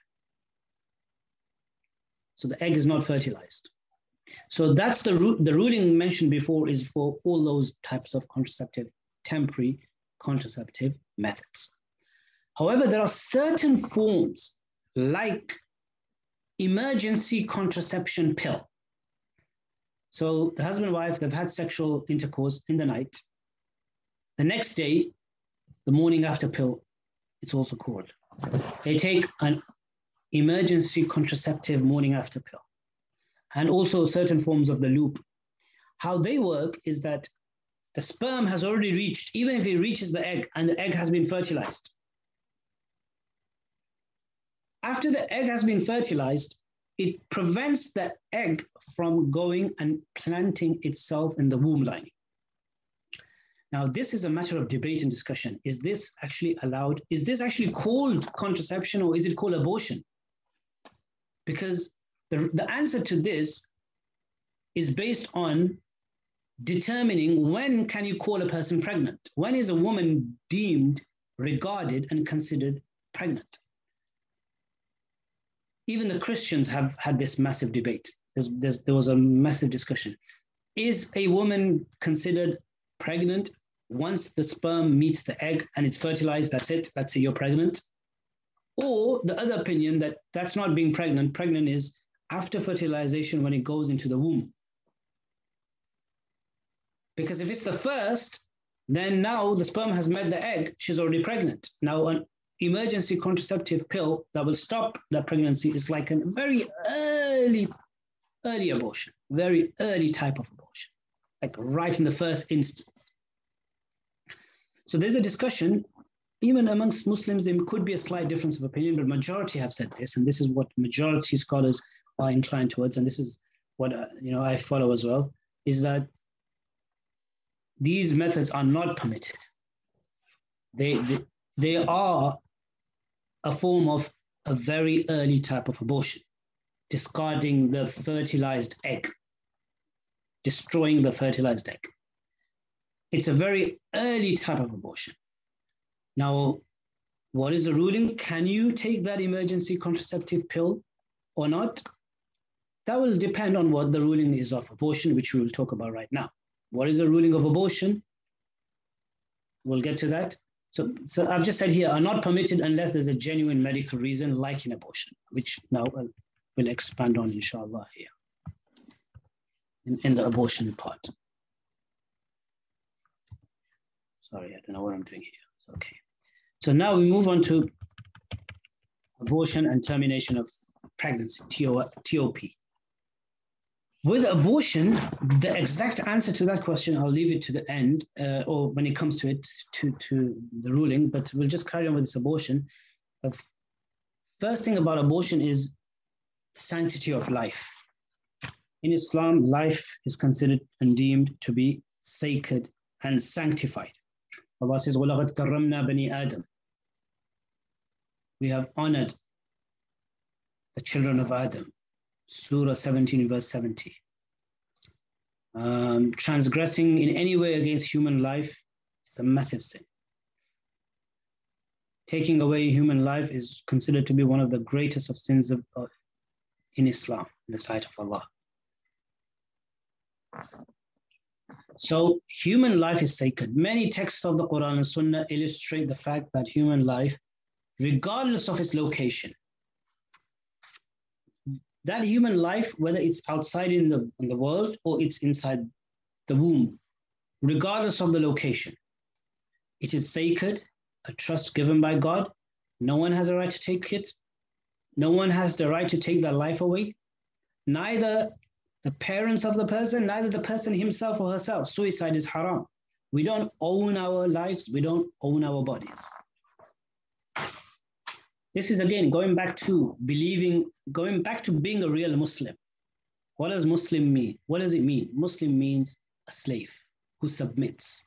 So the egg is not fertilized. So that's the ruling mentioned before is for all those types of temporary contraceptive methods. However, there are certain forms like emergency contraception pill. So the husband and wife, they've had sexual intercourse in the night. The next day, the morning after pill, it's also called. They take an emergency contraceptive morning after pill, and also certain forms of the loop. How they work is that the sperm has already reached, even if it reaches the egg and the egg has been fertilized. After the egg has been fertilized, it prevents the egg from going and planting itself in the womb lining. Now, this is a matter of debate and discussion. Is this actually allowed? Is this actually called contraception, or is it called abortion? Because the answer to this is based on determining when can you call a person pregnant? When is a woman deemed, regarded, and considered pregnant? Even the Christians have had this massive debate. There was a massive discussion. Is a woman considered pregnant once the sperm meets the egg and it's fertilized? That's it. Let's say you're pregnant. Or the other opinion that that's not being pregnant. Pregnant is after fertilization when it goes into the womb. Because if it's the first, then now the sperm has met the egg, she's already pregnant. Now an emergency contraceptive pill that will stop that pregnancy is like a very early abortion, very early type of abortion, like right in the first instance. So there's a discussion, even amongst Muslims, there could be a slight difference of opinion, but majority have said this, and this is what majority scholars are inclined towards, and this is what I follow as well, is that these methods are not permitted. They are a form of a very early type of abortion, discarding the fertilized egg, destroying the fertilized egg. It's a very early type of abortion. Now, what is the ruling? Can you take that emergency contraceptive pill or not? That will depend on what the ruling is of abortion, which we will talk about right now. What is the ruling of abortion? We'll get to that. So I've just said here, are not permitted unless there's a genuine medical reason, like in abortion, which now we'll expand on, inshallah, here in the abortion part. Sorry, I don't know what I'm doing here. Okay. So now we move on to abortion and termination of pregnancy, TOP. With abortion, the exact answer to that question, I'll leave it to the end, or when it comes to it, to the ruling, but we'll just carry on with this abortion. The first thing about abortion is sanctity of life. In Islam, life is considered and deemed to be sacred and sanctified. Allah says, وَلَقَدْ كَرَّمْنَا بَنِي آدَمَ. We have honored the children of Adam. Surah 17, verse 70. Transgressing in any way against human life is a massive sin. Taking away human life is considered to be one of the greatest of sins in Islam, in the sight of Allah. So human life is sacred. Many texts of the Quran and Sunnah illustrate the fact that human life, regardless of its location, that human life, whether it's outside in the world or it's inside the womb, regardless of the location, it is sacred, a trust given by God. No one has a right to take it. No one has the right to take that life away. Neither the parents of the person, neither the person himself or herself. Suicide is haram. We don't own our lives. We don't own our bodies. This is again going back to believing, going back to being a real Muslim. What does Muslim mean? What does it mean? Muslim means a slave who submits.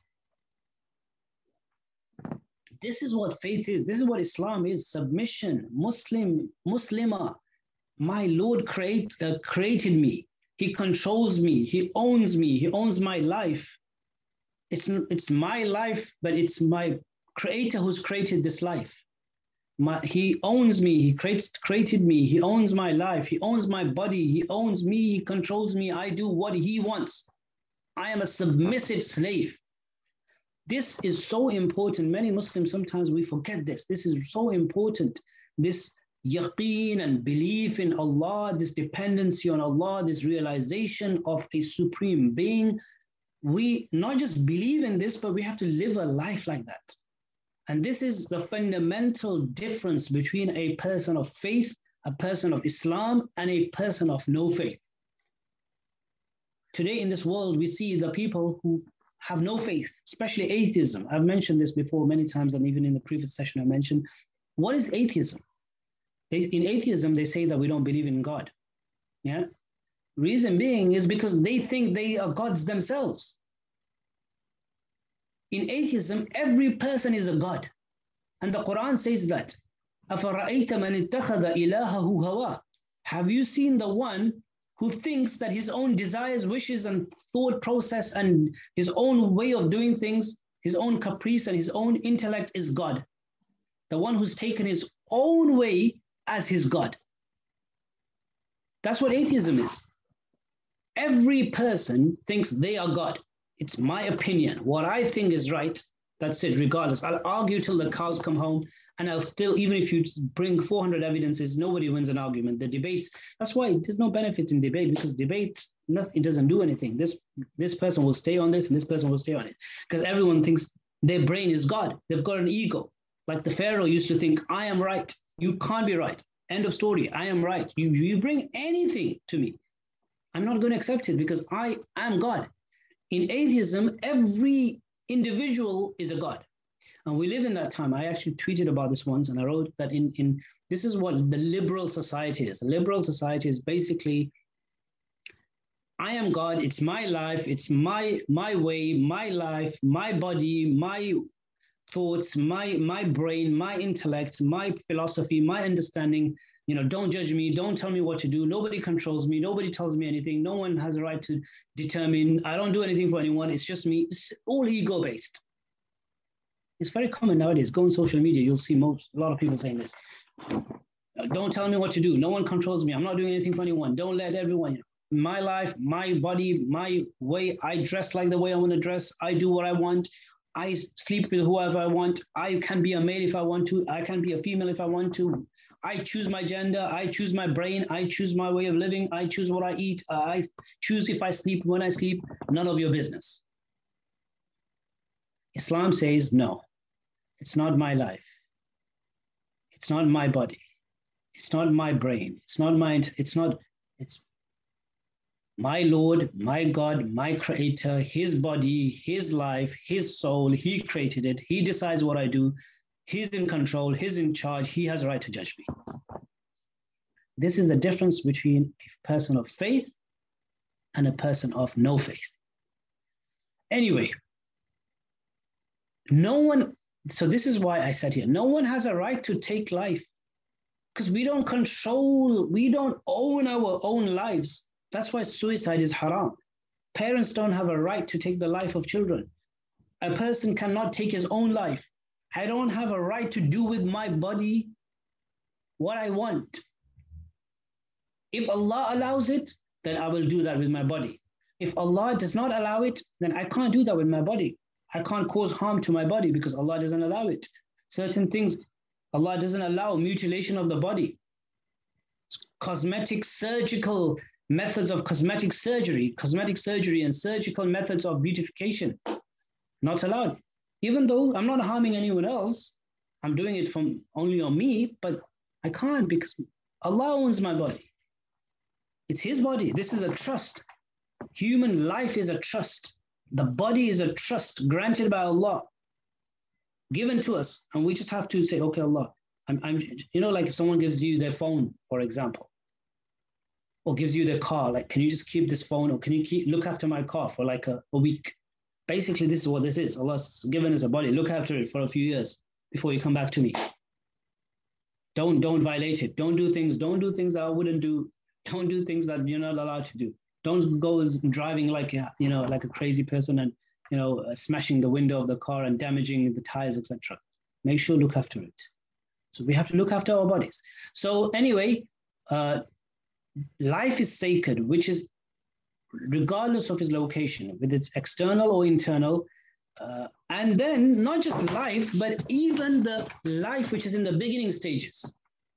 This is what faith is. This is what Islam is. Submission. Muslimah. My Lord created me. He controls me. He owns me. He owns my life. It's my life, but it's my Creator who's created this life. He owns me. He created me. He owns my life. He owns my body. He owns me. He controls me. I do what he wants. I am a submissive slave. This is so important. Many Muslims, sometimes we forget this. This is so important. This yaqeen and belief in Allah, this dependency on Allah, this realization of a supreme being. We not just believe in this, but we have to live a life like that. And this is the fundamental difference between a person of faith, a person of Islam, and a person of no faith. Today in this world, we see the people who have no faith, especially atheism. I've mentioned this before many times, and even in the previous session I mentioned. What is atheism? In atheism, they say that we don't believe in God. Yeah. Reason being is because they think they are gods themselves. In atheism, every person is a god. And the Quran says that, أَفَرَأَيْتَ مَنِ اتَّخَذَ إِلَهَهُ هَوَاهُ. Have you seen the one who thinks that his own desires, wishes, and thought process and his own way of doing things, his own caprice and his own intellect is God? The one who's taken his own way as his God. That's what atheism is. Every person thinks they are God. It's my opinion. What I think is right, that's it, regardless. I'll argue till the cows come home, and I'll still, even if you bring 400 evidences, nobody wins an argument. The debates, that's why there's no benefit in debate, because debate, it doesn't do anything. This person will stay on this, and this person will stay on it. Because everyone thinks their brain is God. They've got an ego. Like the Pharaoh used to think, I am right. You can't be right. End of story. I am right. You bring anything to me, I'm not going to accept it because I am God. In atheism, every individual is a god. And we live in that time. I actually tweeted about this once, and I wrote that this is what the liberal society is. The liberal society is basically, I am God, it's my life, it's my way, my life, my body, my thoughts, my brain, my intellect, my philosophy, my understanding. Don't judge me. Don't tell me what to do. Nobody controls me. Nobody tells me anything. No one has a right to determine. I don't do anything for anyone. It's just me. It's all ego-based. It's very common nowadays. Go on social media. You'll see a lot of people saying this. Don't tell me what to do. No one controls me. I'm not doing anything for anyone. Don't let everyone. My life, my body, my way. I dress like the way I want to dress. I do what I want. I sleep with whoever I want. I can be a male if I want to. I can be a female if I want to. I choose my gender, I choose my brain, I choose my way of living, I choose what I eat, I choose if I sleep, when I sleep, none of your business. Islam says, no, it's not my life. It's not my body. It's not my brain. It's my Lord, my God, my creator, his body, his life, his soul. He created it. He decides what I do. He's in control. He's in charge. He has a right to judge me. This is the difference between a person of faith and a person of no faith. Anyway, so this is why I said here, no one has a right to take life because we don't own our own lives. That's why suicide is haram. Parents don't have a right to take the life of children. A person cannot take his own life. I don't have a right to do with my body what I want. If Allah allows it, then I will do that with my body. If Allah does not allow it, then I can't do that with my body. I can't cause harm to my body because Allah doesn't allow it. Certain things, Allah doesn't allow mutilation of the body. Cosmetic surgical methods of cosmetic surgery and surgical methods of beautification, not allowed. Even though I'm not harming anyone else, I'm doing it from only on me, but I can't because Allah owns my body. It's his body. This is a trust. Human life is a trust. The body is a trust granted by Allah, given to us. And we just have to say, okay, Allah, like if someone gives you their phone, for example, or gives you their car, like, can you just keep this phone or can you look after my car for like a week? Basically, this is what this is. Allah's given us a body. Look after it for a few years before you come back to me. Don't violate it. Don't do things that I wouldn't do. Don't do things that you're not allowed to do. Don't go driving like a crazy person and smashing the window of the car and damaging the tires, etc. Make sure look after it. So we have to look after our bodies. So anyway, life is sacred, which is regardless of its location, with its external or internal, and then not just life, but even the life which is in the beginning stages.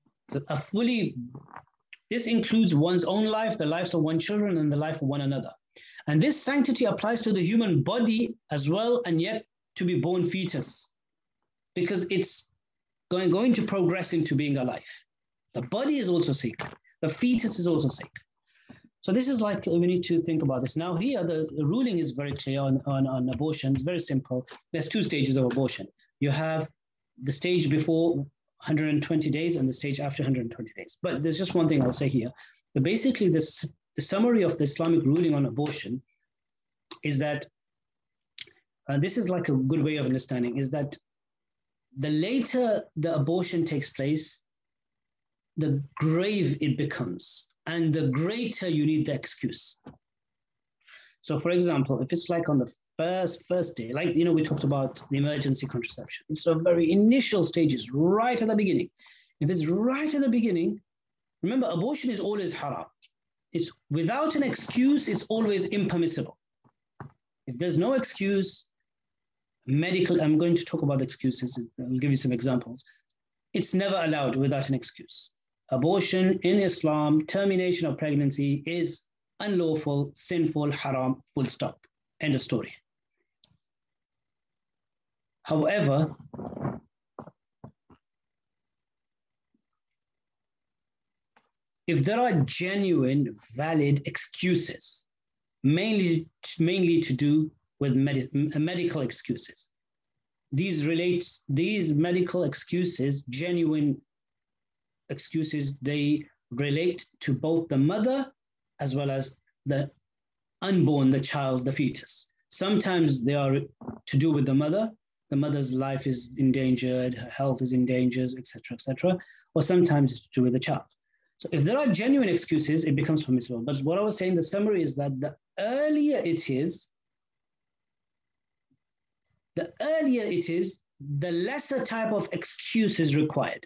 This includes one's own life, the lives of one's children, and the life of one another. And this sanctity applies to the human body as well, and yet to be born fetus, because it's going to progress into being alive. The body is also sacred. The fetus is also sacred. So this is like, we need to think about this. Now here, the ruling is very clear on abortion. It's very simple. There's two stages of abortion. You have the stage before 120 days and the stage after 120 days. But there's just one thing I'll say here. But basically, the summary of the Islamic ruling on abortion is that, this is like a good way of understanding, is that the later the abortion takes place, the grave it becomes, and the greater you need the excuse. So for example, if it's like on the first day, like, we talked about the emergency contraception. It's the very initial stages, right at the beginning. If it's right at the beginning, remember, abortion is always haram. It's without an excuse, it's always impermissible. If there's no excuse, I'm going to talk about excuses. I'll give you some examples. It's never allowed without an excuse. Abortion in Islam, termination of pregnancy is unlawful, sinful, haram, full stop. End of story. However, if there are genuine, valid excuses, mainly to do with medical excuses, these medical excuses, genuine excuses, they relate to both the mother as well as the unborn, the child, the fetus. Sometimes they are to do with the mother. The mother's life is endangered, her health is endangered, etc., etc. Or sometimes it's to do with the child. So if there are genuine excuses, it becomes permissible. But what I was saying, the summary is that the earlier it is, the lesser type of excuse is required.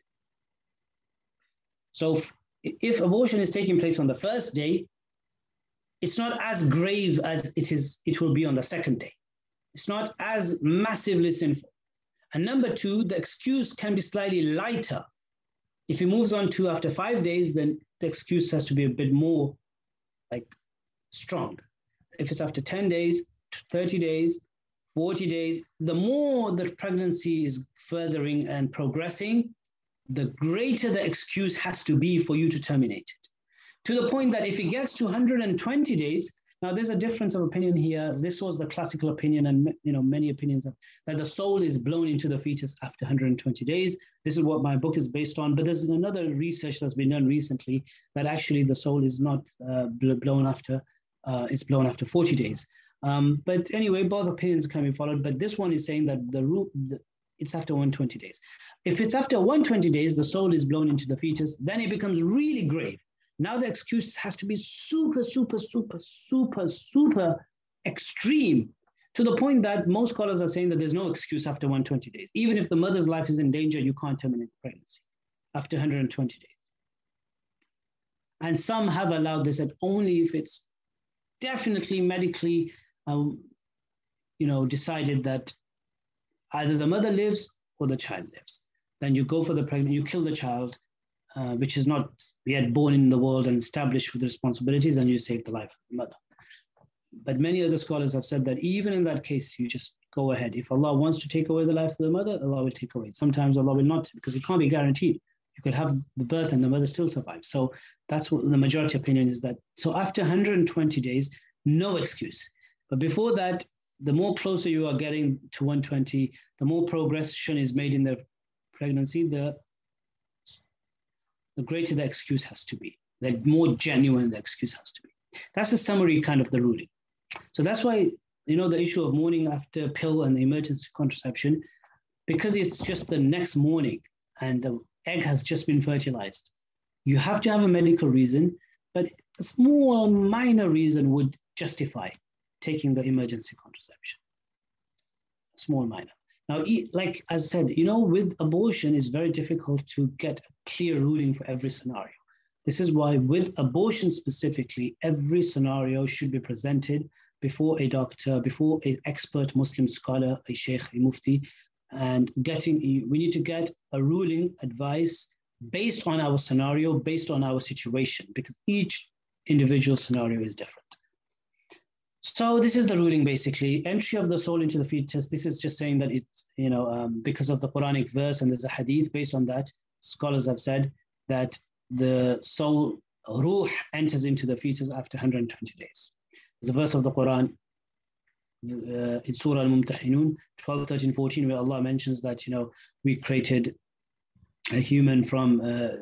So if abortion is taking place on the first day, it's not as grave as it will be on the second day. It's not as massively sinful. And number two, the excuse can be slightly lighter. If it moves on to after 5 days, then the excuse has to be a bit more like strong. If it's after 10 days, 30 days, 40 days. The more the pregnancy is furthering and progressing, the greater the excuse has to be for you to terminate it. To the point that if it gets to 120 days, now there's a difference of opinion here. This was the classical opinion, and many opinions that the soul is blown into the fetus after 120 days. This is what my book is based on. But there's another research that's been done recently that actually the soul is not blown after. It's blown after 40 days. But anyway, both opinions can be followed. But this one is saying that it's after 120 days. If it's after 120 days, the soul is blown into the fetus, then it becomes really grave. Now the excuse has to be super, super, super, super, super extreme, to the point that most scholars are saying that there's no excuse after 120 days. Even if the mother's life is in danger, you can't terminate the pregnancy after 120 days. And some have allowed this, that only if it's definitely medically decided that either the mother lives or the child lives. Then you go for the pregnant, you kill the child, which is not yet born in the world and established with responsibilities, and you save the life of the mother. But many other scholars have said that even in that case, you just go ahead. If Allah wants to take away the life of the mother, Allah will take away. Sometimes Allah will not, because it can't be guaranteed. You could have the birth and the mother still survive. So that's what the majority opinion is, that so after 120 days, no excuse. But before that, the more closer you are getting to 120, the more progression is made in the pregnancy, the greater the excuse has to be, the more genuine the excuse has to be. That's a summary kind of the ruling. So that's why, the issue of morning after pill and emergency contraception, because it's just the next morning and the egg has just been fertilized, you have to have a medical reason, but a small minor reason would justify taking the emergency contraception. Small minor. Now, like I said, with abortion, it's very difficult to get a clear ruling for every scenario. This is why with abortion specifically, every scenario should be presented before a doctor, before an expert Muslim scholar, a sheikh, a mufti, and we need to get a ruling advice based on our scenario, based on our situation, because each individual scenario is different. So this is the ruling, basically. Entry of the soul into the fetus. This is just saying that it's, because of the Quranic verse, and there's a hadith based on that. Scholars have said that the soul, ruh, enters into the fetus after 120 days. There's a verse of the Quran in Surah Al-Mumtahinun 12, 13, 14, where Allah mentions that, we created a human from,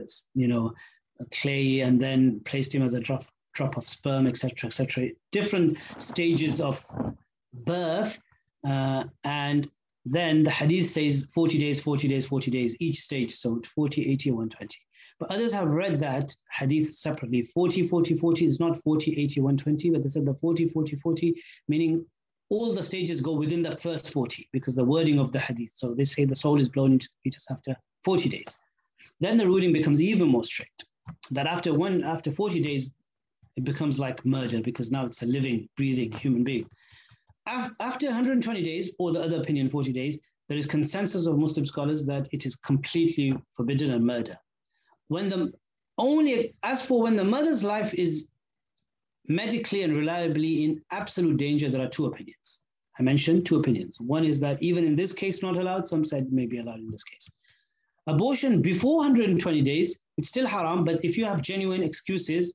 clay, and then placed him as a drop of sperm, etc., etc. Different stages of birth, and then the hadith says 40 days, 40 days, 40 days, each stage, so 40, 80, 120. But others have read that hadith separately. 40, 40, 40 is not 40, 80, 120, but they said the 40, 40, 40, meaning all the stages go within the first 40, because the wording of the hadith. So they say the soul is blown into the fetus after 40 days. Then the ruling becomes even more strict, that after 40 days, it becomes like murder, because now it's a living, breathing human being. After 120 days, or the other opinion, 40 days, there is consensus of Muslim scholars that it is completely forbidden and murder. As for when the mother's life is medically and reliably in absolute danger, there are two opinions. I mentioned two opinions. One is that even in this case, not allowed. Some said may be allowed in this case. Abortion before 120 days, it's still haram, but if you have genuine excuses,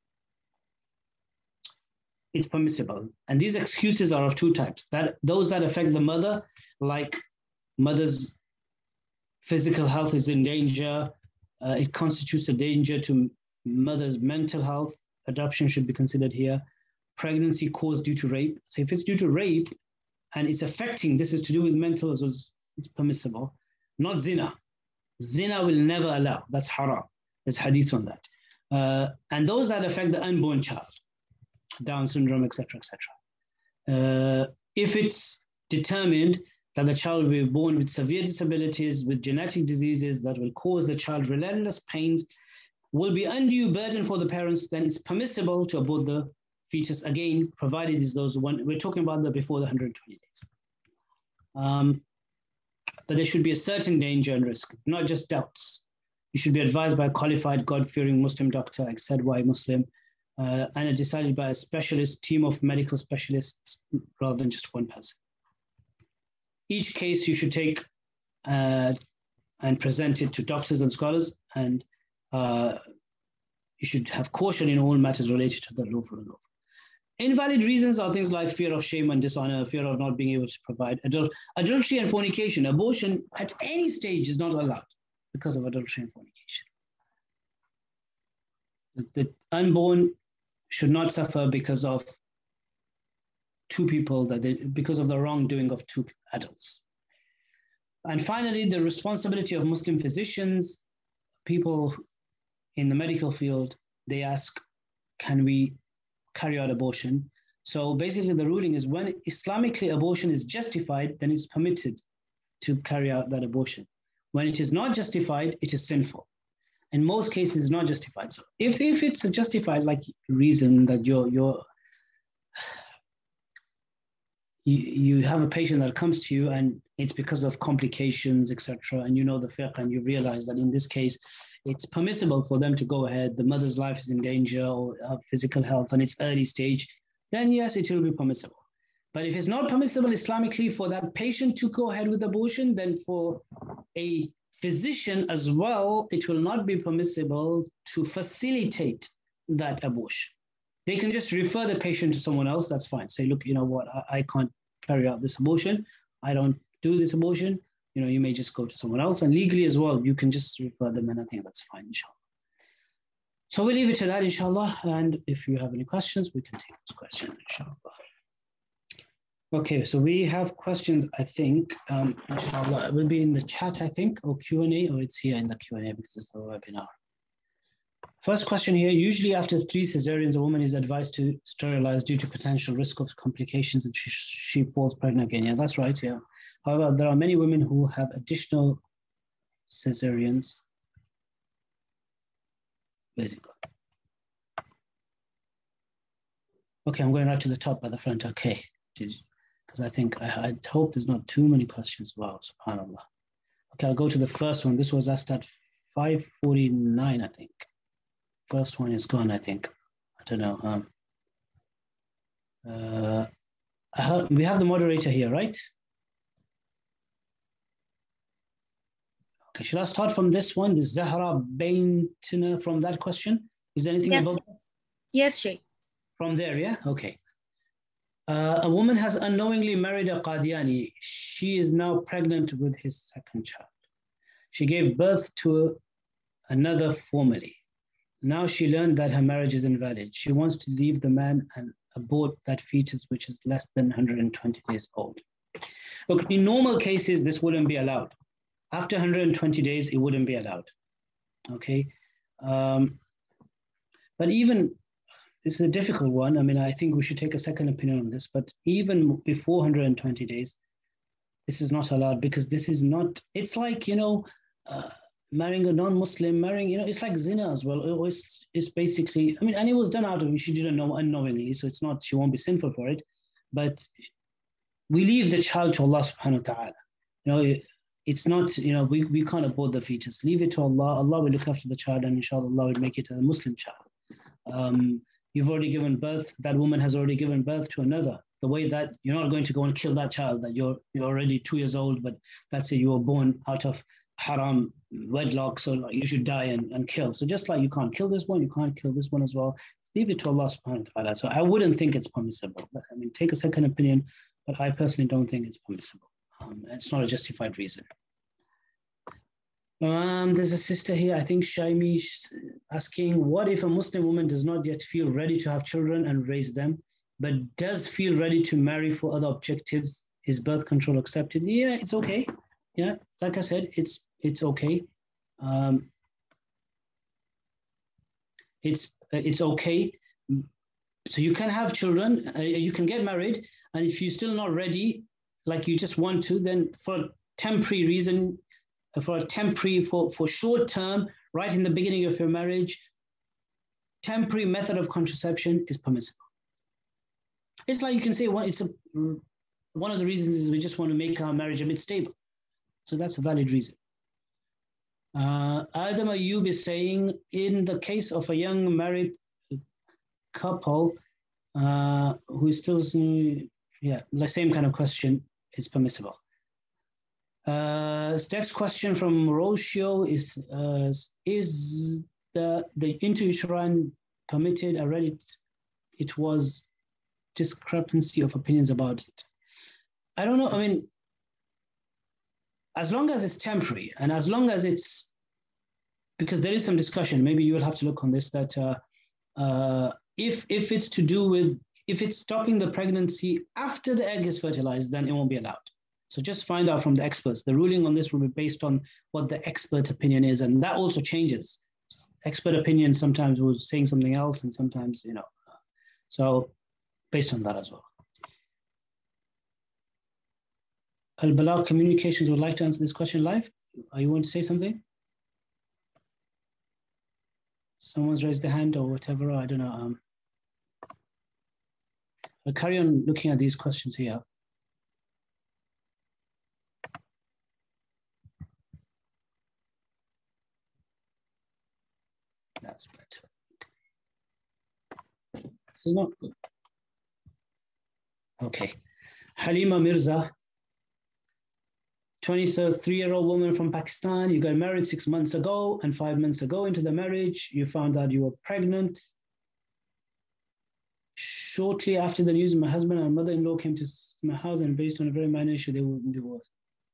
it's permissible. And these excuses are of two types. Those that affect the mother, like mother's physical health is in danger, it constitutes a danger to mother's mental health, adoption should be considered here. Pregnancy caused due to rape. So if it's due to rape and it's affecting, this is to do with mental as well, it's permissible. Not zina. Zina will never allow. That's haram. There's hadith on that. And those that affect the unborn child, Down syndrome, etc., etc. If it's determined that the child will be born with severe disabilities, with genetic diseases that will cause the child relentless pains, will be undue burden for the parents, then it's permissible to abort the fetus, again, provided is those one, we're talking about the before the 120 days. But there should be a certain danger and risk, not just doubts. You should be advised by a qualified, God-fearing Muslim doctor, like said why Muslim, and decided by a specialist team of medical specialists rather than just one person. each case you should take and present it to doctors and scholars, and you should have caution in all matters related to the lawful and lawful. Invalid reasons are things like fear of shame and dishonor, fear of not being able to provide. Adultery and fornication, abortion at any stage is not allowed because of adultery and fornication. The unborn should not suffer because of two people, because of the wrongdoing of two adults. And finally, the responsibility of Muslim physicians, people in the medical field, they ask, can we carry out abortion? So basically the ruling is when Islamically abortion is justified, then it's permitted to carry out that abortion. When it is not justified, it is sinful. In most cases, it's not justified. So if it's a justified like reason that you have a patient that comes to you and it's because of complications, etc., and you know the fiqh and you realize that in this case, it's permissible for them to go ahead, the mother's life is in danger or physical health and it's early stage, then yes, it will be permissible. But if it's not permissible Islamically for that patient to go ahead with abortion, then for a physician as well, it will not be permissible to facilitate that abortion. They can just refer the patient to someone else, that's fine. Say, look, you know what, I can't carry out this abortion. I don't do this abortion. You know, you may just go to someone else, and legally as well, you can just refer them, and I think that's fine, inshallah. So we'll leave it to that, inshallah. And if you have any questions, we can take those questions, inshallah. Okay, so we have questions, I think, inshallah. It will be in the chat, I think, or Q&A, or it's here in the Q&A because it's the webinar. First question here, usually after 3 cesareans, a woman is advised to sterilize due to potential risk of complications if she falls pregnant again. Yeah, that's right, yeah. However, there are many women who have additional cesareans. Where's it gone? Okay, I'm going right to the top by the front, okay. Because I think, I hope there's not too many questions. Wow, subhanAllah. Okay, I'll go to the first one. This was asked at 5:49, I think. First one is gone, I think. I don't know. We have the moderator here, right? Okay, should I start from this one? The Zahra Baintina from that question? Is there anything about that? Yes, Sheikh. From there, yeah? Okay. A woman has unknowingly married a Qadiani. She is now pregnant with his second child. She gave birth to another formally. Now she learned that her marriage is invalid. She wants to leave the man and abort that fetus, which is less than 120 days old. Look, in normal cases, this wouldn't be allowed. After 120 days, it wouldn't be allowed. Okay. But even, this is a difficult one. I mean, I think we should take a second opinion on this, but even before 120 days, this is not allowed because this is not, it's like, you know, marrying a non-Muslim, it's like zina as well. It's basically, I mean, and it was done out of, she didn't know unknowingly, so it's not, she won't be sinful for it, but we leave the child to Allah subhanahu wa ta'ala. You know, it's not, you know, we can't abort the fetus. Leave it to Allah. Allah will look after the child, and inshallah, Allah will make it a Muslim child. You've already given birth, that woman has already given birth to another. The way that you're not going to go and kill that child, that you're already 2 years old, but let's say you were born out of haram wedlock, so like you should die and kill. So just like you can't kill this one, you can't kill this one as well. Leave it to Allah subhanahu wa ta'ala. So I wouldn't think it's permissible. I mean, take a second opinion, but I personally don't think it's permissible. It's not a justified reason. There's a sister here, I think Shaimi, asking, what if a Muslim woman does not yet feel ready to have children and raise them, but does feel ready to marry for other objectives? Is birth control accepted? Yeah, it's okay. Yeah, like I said, it's okay. It's okay. So you can have children, you can get married, and if you're still not ready, like you just want to, then for a temporary reason, for short term, right in the beginning of your marriage, temporary method of contraception is permissible. It's like you can say, well, one of the reasons is we just want to make our marriage a bit stable. So that's a valid reason. Adam Ayub is saying, in the case of a young married couple who is still, yeah, the same kind of question is permissible. Next question from Rocio is the intrauterine permitted? I read it was discrepancy of opinions about it. I don't know. I mean, as long as it's temporary and as long as it's, because there is some discussion, maybe you will have to look on this, that if it's to do with, if it's stopping the pregnancy after the egg is fertilized, then it won't be allowed. So just find out from the experts. The ruling on this will be based on what the expert opinion is, and that also changes. Expert opinion sometimes was saying something else, and sometimes, you know, so based on that as well. Al-Balagh Communications would like to answer this question live. Are you want to say something? Someone's raised their hand or whatever, I don't know. I'll carry on looking at these questions here. That's better. This is not good. Okay. Halima Mirza, 23-year-old woman from Pakistan. You got married 6 months ago, and 5 months ago into the marriage, you found out you were pregnant. Shortly after the news, my husband and mother-in-law came to my house, and based on a very minor issue, they were divorced.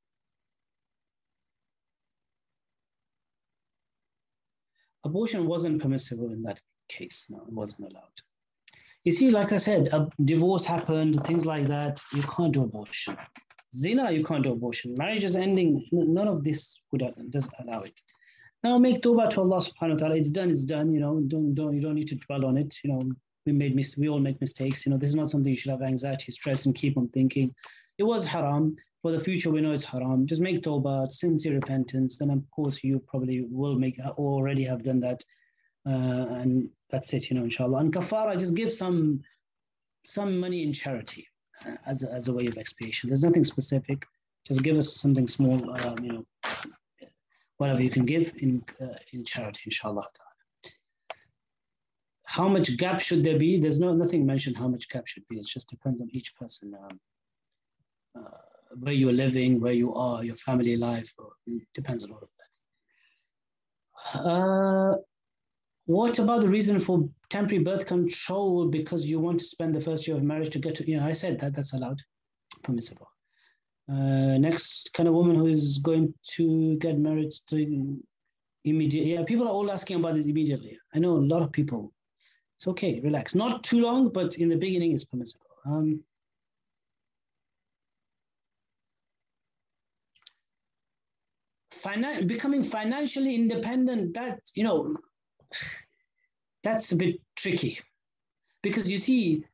Abortion wasn't permissible in that case. No, it wasn't allowed. You see, like I said, a divorce happened, things like that. You can't do abortion. Zina, you can't do abortion. Marriage is ending. None of this does allow it. Now make tawbah to Allah subhanahu wa ta'ala. It's done, it's done. You know, you don't need to dwell on it. You know, we all make mistakes. You know, this is not something you should have anxiety, stress, and keep on thinking. It was haram. For the future, we know it's haram. Just make tawbah, sincere repentance. Then, of course, you probably will make, or already have done that. And that's it, you know, inshallah. And kafara, just give some money in charity as a way of expiation. There's nothing specific. Just give us something small, you know, whatever you can give in charity, inshallah. How much gap should there be? There's nothing mentioned how much gap should be. It just depends on each person. Where you're living, where you are, your family life, it depends on all of that. What about the reason for temporary birth control? Because you want to spend the first year of marriage to get to, yeah, I said that's allowed, permissible. Next kind of woman who is going to get married to immediately. Yeah, people are all asking about this immediately. I know a lot of people. It's okay, relax. Not too long, but in the beginning it's permissible. Becoming financially independent, that's, you know, that's a bit tricky, because you see,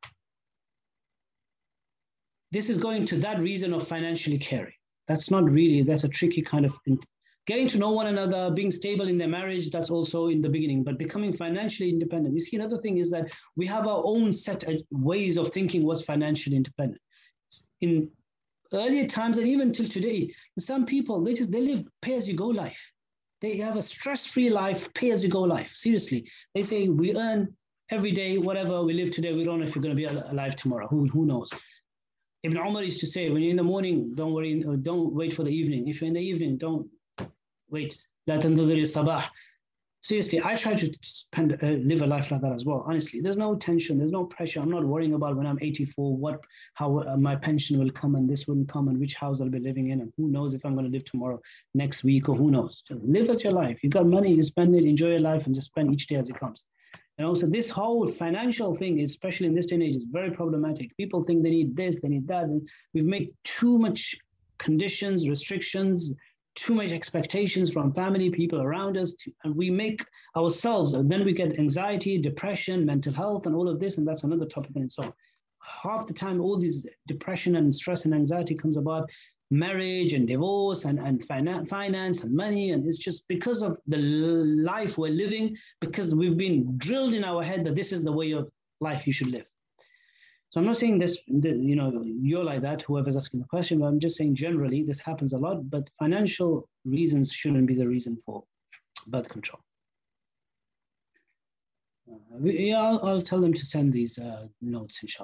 this is going to that reason of financially caring. That's not really, that's a tricky kind of, getting to know one another, being stable in their marriage, that's also in the beginning, but becoming financially independent. You see, another thing is that we have our own set of ways of thinking what's financially independent. In earlier times, and even till today, some people, they live pay-as-you-go life. They have a stress-free life, pay-as-you-go life. Seriously, they say we earn every day, whatever we live today. We don't know if you're going to be alive tomorrow. Who knows? Ibn Umar used to say, when you're in the morning, don't worry, don't wait for the evening. If you're in the evening, don't wait. La tantadhir sabah. Seriously, I try to live a life like that as well. Honestly, there's no tension, there's no pressure. I'm not worrying about when I'm 84, how my pension will come and this wouldn't come and which house I'll be living in, and who knows if I'm going to live tomorrow, next week, or who knows. Just live as your life. You got money, you spend it, enjoy your life, and just spend each day as it comes. And also, this whole financial thing, especially in this day and age, is very problematic. People think they need this, they need that, and we've made too much conditions, restrictions, too much expectations from family, people around us, and we make ourselves, and then we get anxiety, depression, mental health, and all of this, and that's another topic in itself. Half the time, all this depression and stress and anxiety comes about marriage and divorce and finance and money, and it's just because of the life we're living, because we've been drilled in our head that this is the way of life you should live. So I'm not saying this, you know, you're like that, whoever's asking the question, but I'm just saying generally this happens a lot, but financial reasons shouldn't be the reason for birth control. Yeah, I'll tell them to send these notes, inshallah.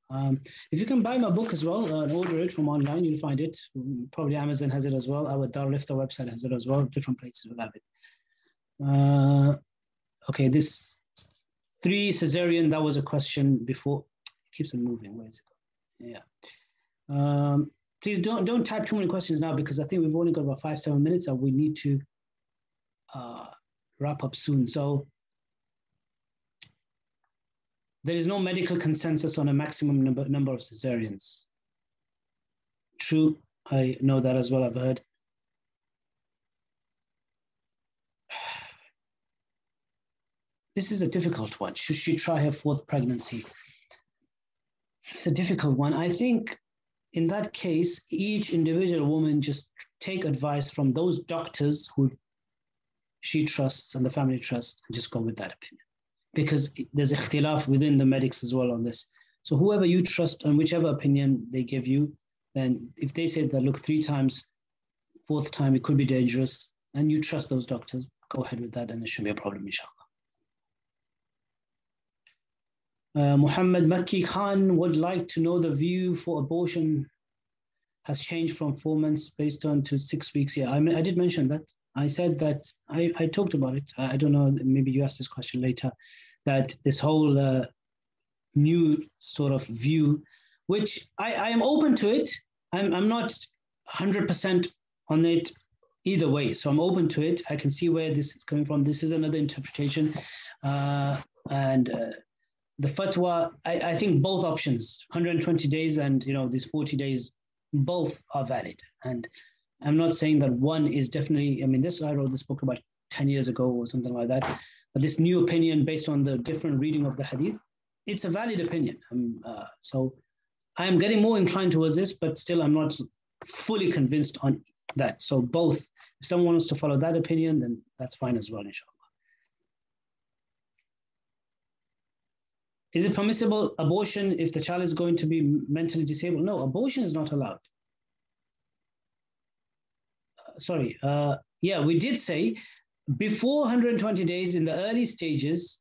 If you can buy my book as well and order it from online, you'll find it. Probably Amazon has it as well. Our Darul Ifta website has it as well. Different places will have it. Okay, this 3 cesarean, that was a question before. It keeps on moving. Where is it? Yeah. Please don't type too many questions now, because I think we've only got about 5-7 minutes and we need to wrap up soon. So there is no medical consensus on a maximum number of cesareans. True, I know that as well, I've heard. This is a difficult one. Should she try her 4th pregnancy? It's a difficult one. I think in that case, each individual woman just take advice from those doctors who she trusts and the family trusts, and just go with that opinion. Because there's ikhtilaf within the medics as well on this. So whoever you trust and whichever opinion they give you, then if they say that, look, 3 times, 4th time, it could be dangerous, and you trust those doctors, go ahead with that and there shouldn't be a problem, inshallah. Muhammad Makki Khan would like to know the view for abortion has changed from 4 months based on to 6 weeks. Yeah, I did mention that. I said that, I talked about it. I don't know, maybe you asked this question later, that this whole new sort of view, which I am open to it. I'm not 100% on it either way. So I'm open to it. I can see where this is coming from. This is another interpretation. The fatwa, I think both options, 120 days and these 40 days, both are valid. And I'm not saying that one is definitely, I wrote this book about 10 years ago or something like that. But this new opinion based on the different reading of the hadith, it's a valid opinion. So I'm getting more inclined towards this, but still I'm not fully convinced on that. So both, if someone wants to follow that opinion, then that's fine as well, inshallah. Is it permissible abortion if the child is going to be mentally disabled? No, abortion is not allowed. Yeah, we did say before 120 days in the early stages,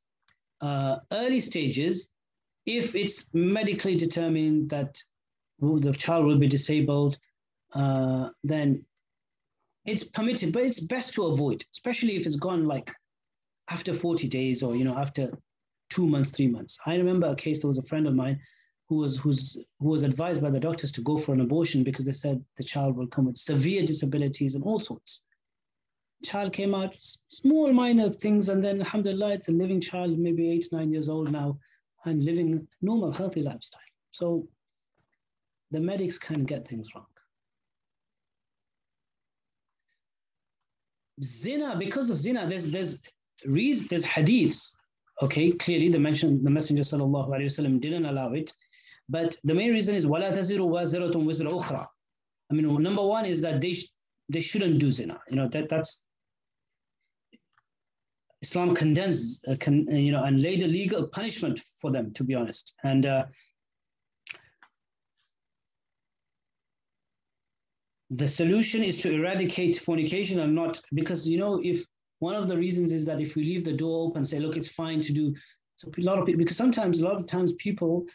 if it's medically determined that the child will be disabled, then it's permitted, but it's best to avoid, especially if it's gone like after 40 days or, after 2 months, 3 months. I remember a case, there was a friend of mine who was advised by the doctors to go for an abortion because they said the child will come with severe disabilities and all sorts. Child came out, small minor things, and then alhamdulillah, it's a living child, maybe 8, 9 years old now, and living a normal, healthy lifestyle. So the medics can get things wrong. Zina, because of zina, there's hadiths. Okay, clearly the Messenger sallallahu alaihi wasallam didn't allow it, but the main reason is وَلَا تَزِرُ وَازِرَةٌ وِزْرَ أُخْرَى. Number one is that they shouldn't do zina. That's Islam condemns, and laid a legal punishment for them, to be honest. And the solution is to eradicate fornication and not, because, if one of the reasons is that if we leave the door open, say, look, it's fine to do, so a lot of people, because a lot of times people,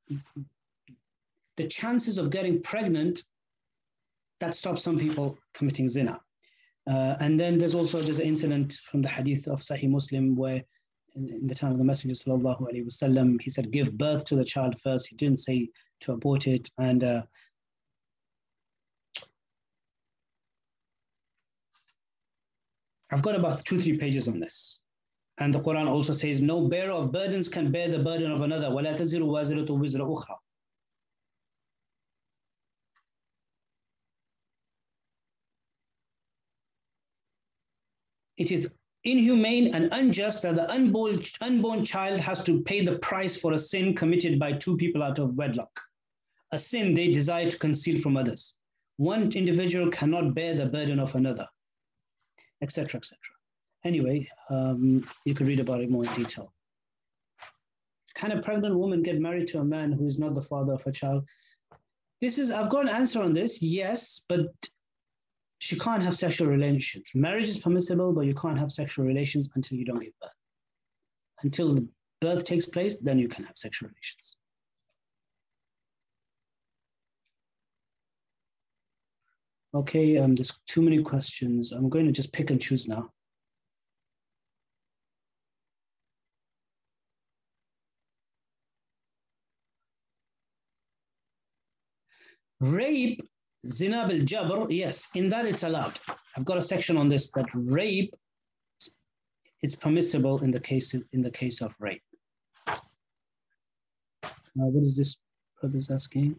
the chances of getting pregnant, that stops some people committing zina. And then there's an incident from the hadith of Sahih Muslim where in the time of the Messenger sallallahu alaihi wasallam, he said, give birth to the child first. He didn't say to abort it. And I've got about 2-3 pages on this. And the Quran also says, no bearer of burdens can bear the burden of another. وَلَا تَزِرُ وَازِرَةُ وِزْرَ أُخْرَى. It is inhumane and unjust that the unborn child has to pay the price for a sin committed by 2 people out of wedlock, a sin they desire to conceal from others. One individual cannot bear the burden of another, etc., etc. Anyway, you can read about it more in detail. Can a pregnant woman get married to a man who is not the father of a child? I've got an answer on this, yes, but she can't have sexual relations. Marriage is permissible, but you can't have sexual relations until you don't give birth. Until the birth takes place, then you can have sexual relations. Okay, there's too many questions. I'm going to just pick and choose now. Rape, zina bil jabr, yes, in that it's allowed. I've got a section on this, that rape, it's permissible in the case of rape. What is this brother's asking?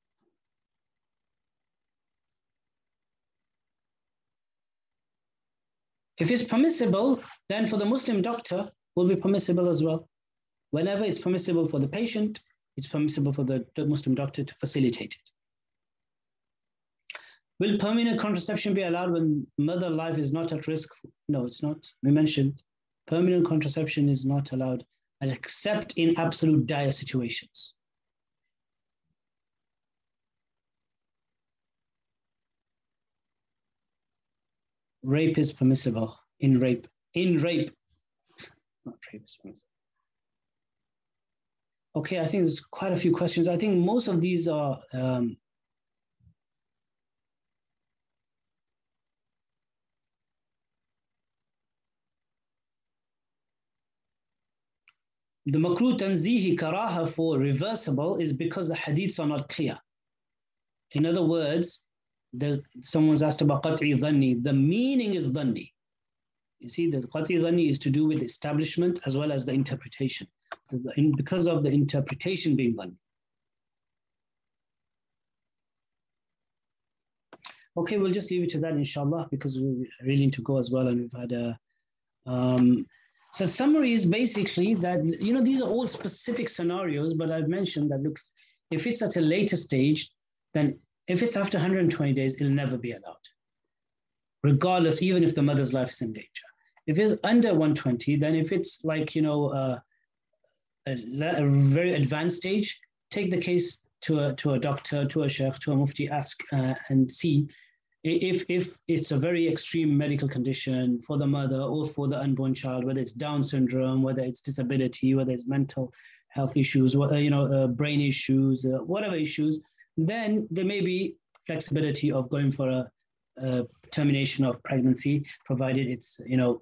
If it's permissible, then for the Muslim doctor will be permissible as well. Whenever it's permissible for the patient, it's permissible for the Muslim doctor to facilitate it. Will permanent contraception be allowed when mother life is not at risk? No, it's not. We mentioned permanent contraception is not allowed except in absolute dire situations. Rape is permissible in rape. In rape. Not rape is permissible. Okay, I think there's quite a few questions. I think most of these are the makruh tanzihi karaha for reversible is because the hadiths are not clear. In other words, someone's asked about qat'i dhanni. The meaning is dhanni. You see, the qat'i dhanni is to do with establishment as well as the interpretation. So because of the interpretation being dhanni. Okay, we'll just leave it to that, inshallah, because we really need to go as well, and we've had a... So summary is basically that, these are all specific scenarios, but I've mentioned that, look, if it's at a later stage, then if it's after 120 days, it'll never be allowed, regardless, even if the mother's life is in danger. If it's under 120, then if it's like, a very advanced stage, take the case to a doctor, to a sheikh, to a mufti, ask and see if it's a very extreme medical condition for the mother or for the unborn child, whether it's Down syndrome, whether it's disability, whether it's mental health issues, brain issues, whatever issues, then there may be flexibility of going for a termination of pregnancy, provided it's,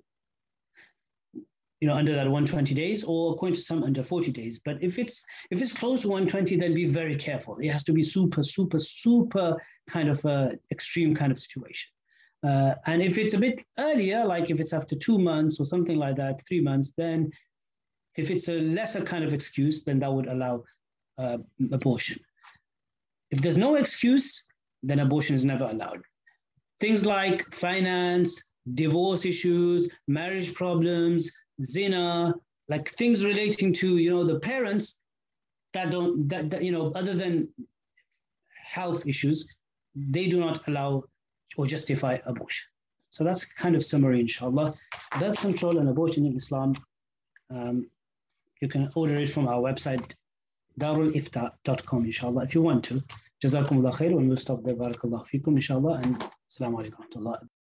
under that 120 days, or according to some under 40 days. But if it's close to 120, then be very careful. It has to be super, super, super kind of extreme kind of situation. And if it's a bit earlier, like if it's after 2 months or something like that, 3 months, then if it's a lesser kind of excuse, then that would allow abortion. If there's no excuse, then abortion is never allowed. Things like finance, divorce issues, marriage problems, zina, like things relating to, the parents that other than health issues, they do not allow or justify abortion. So that's kind of summary, inshallah. Birth control and abortion in Islam, you can order it from our website, darulifta.com, inshallah, if you want to. Jazakumullah khair, and we'll stop there. Barakallah fikum, inshallah, and assalamu alaikum wa rahmatullah.